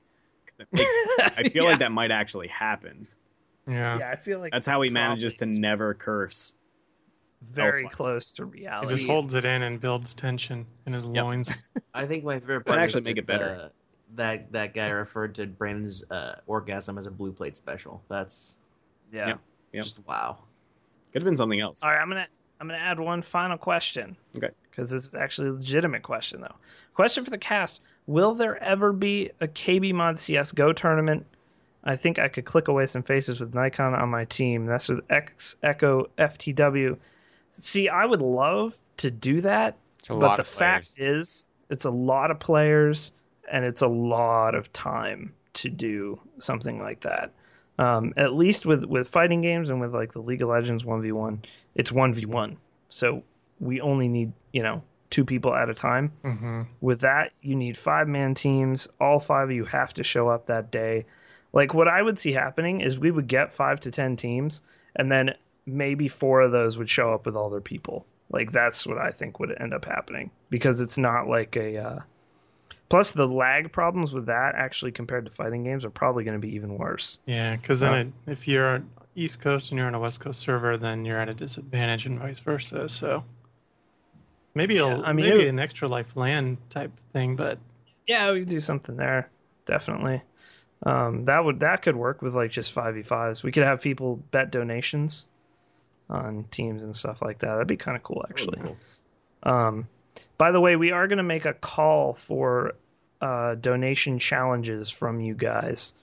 S3: I feel like that might actually happen.
S4: Yeah.
S2: I feel like
S3: that's how he manages to never curse.
S2: Very close to reality.
S4: He just holds it in and builds tension in his loins.
S5: I think my favorite part
S3: actually
S5: is
S3: make it better.
S5: That guy referred to Brandon's orgasm as a Blue Plate special. That's
S2: Yep.
S5: just wow.
S3: Could have been something else.
S2: All right, I'm gonna add one final question.
S3: Okay.
S2: Because this is actually a legitimate question, though. Question for the cast: will there ever be a KB Mod CS:GO tournament? I think I could click away some faces with Nikon on my team. That's with X Echo FTW. See, I would love to do that, but the fact is, it's a lot of players and it's a lot of time to do something like that. At least with fighting games and with like the League of Legends 1v1, it's 1v1. So we only need, 2 people at a time.
S4: Mm-hmm.
S2: With that, you need 5-man teams. All 5 of you have to show up that day. Like what I would see happening is we would get 5 to 10 teams, and then maybe 4 of those would show up with all their people. Like that's what I think would end up happening, because it's not like a plus the lag problems with that actually compared to fighting games are probably going to be even worse.
S4: Yeah, because then if you're on East Coast and you're on a West Coast server, then you're at a disadvantage and vice versa. So maybe an extra life LAN type thing, but
S2: yeah, we could do something there, definitely. That could work with like just 5v5s. We could have people bet donations on teams and stuff like that. That'd be kind of cool, actually.
S3: Cool.
S2: By the way, we are going to make a call for donation challenges from you guys.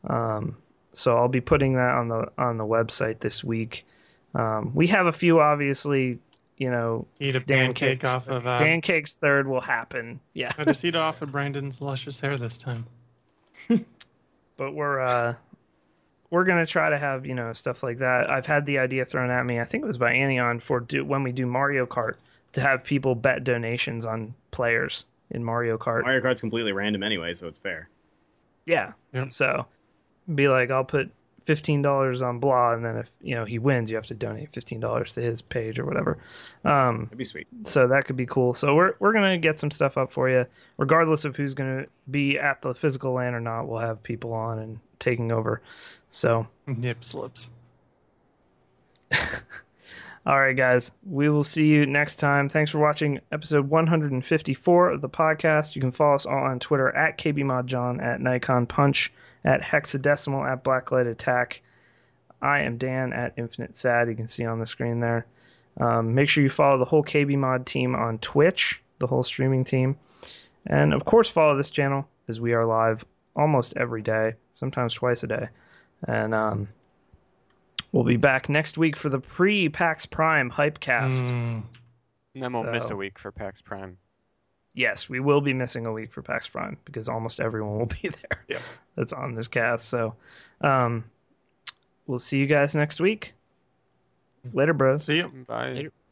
S2: So I'll be putting that on the website this week. We have a few, obviously.
S4: Eat a pancake off of
S2: Pancake's third will happen. Yeah,
S4: I just eat off of Brandon's luscious hair this time.
S2: But we're gonna try to have stuff like that. I've had the idea thrown at me. I think it was by Anion when we do Mario Kart, to have people bet donations on players in Mario Kart.
S3: Mario Kart's completely random anyway, so it's fair.
S2: Yeah.
S4: Yep.
S2: So be like, I'll put $15 on blah, and then if he wins, you have to donate $15 to his page or whatever.
S3: That'd be sweet.
S2: So that could be cool. So we're gonna get some stuff up for you, regardless of who's gonna be at the physical LAN or not. We'll have people on and taking over. So
S4: Nip slips.
S2: all right, guys, we will see you next time. Thanks for watching episode 154 of the podcast. You can follow us all on Twitter at KBModJohn, at Nikon Punch, at Hexadecimal, at Blacklight Attack. I am Dan at Infinite Sad. You can see on the screen there. Make sure you follow the whole KB Mod team on Twitch, the whole streaming team. And, of course, follow this channel, as we are live almost every day, sometimes twice a day. And we'll be back next week for the pre-PAX Prime Hypecast.
S4: Mm.
S6: And then we'll miss
S2: So-
S6: a week for PAX Prime.
S2: Yes, we will be missing a week for PAX Prime because almost everyone will be there
S4: Yep.
S2: that's on this cast. So we'll see you guys next week. Later, bros.
S4: See you.
S6: Bye.
S5: Later.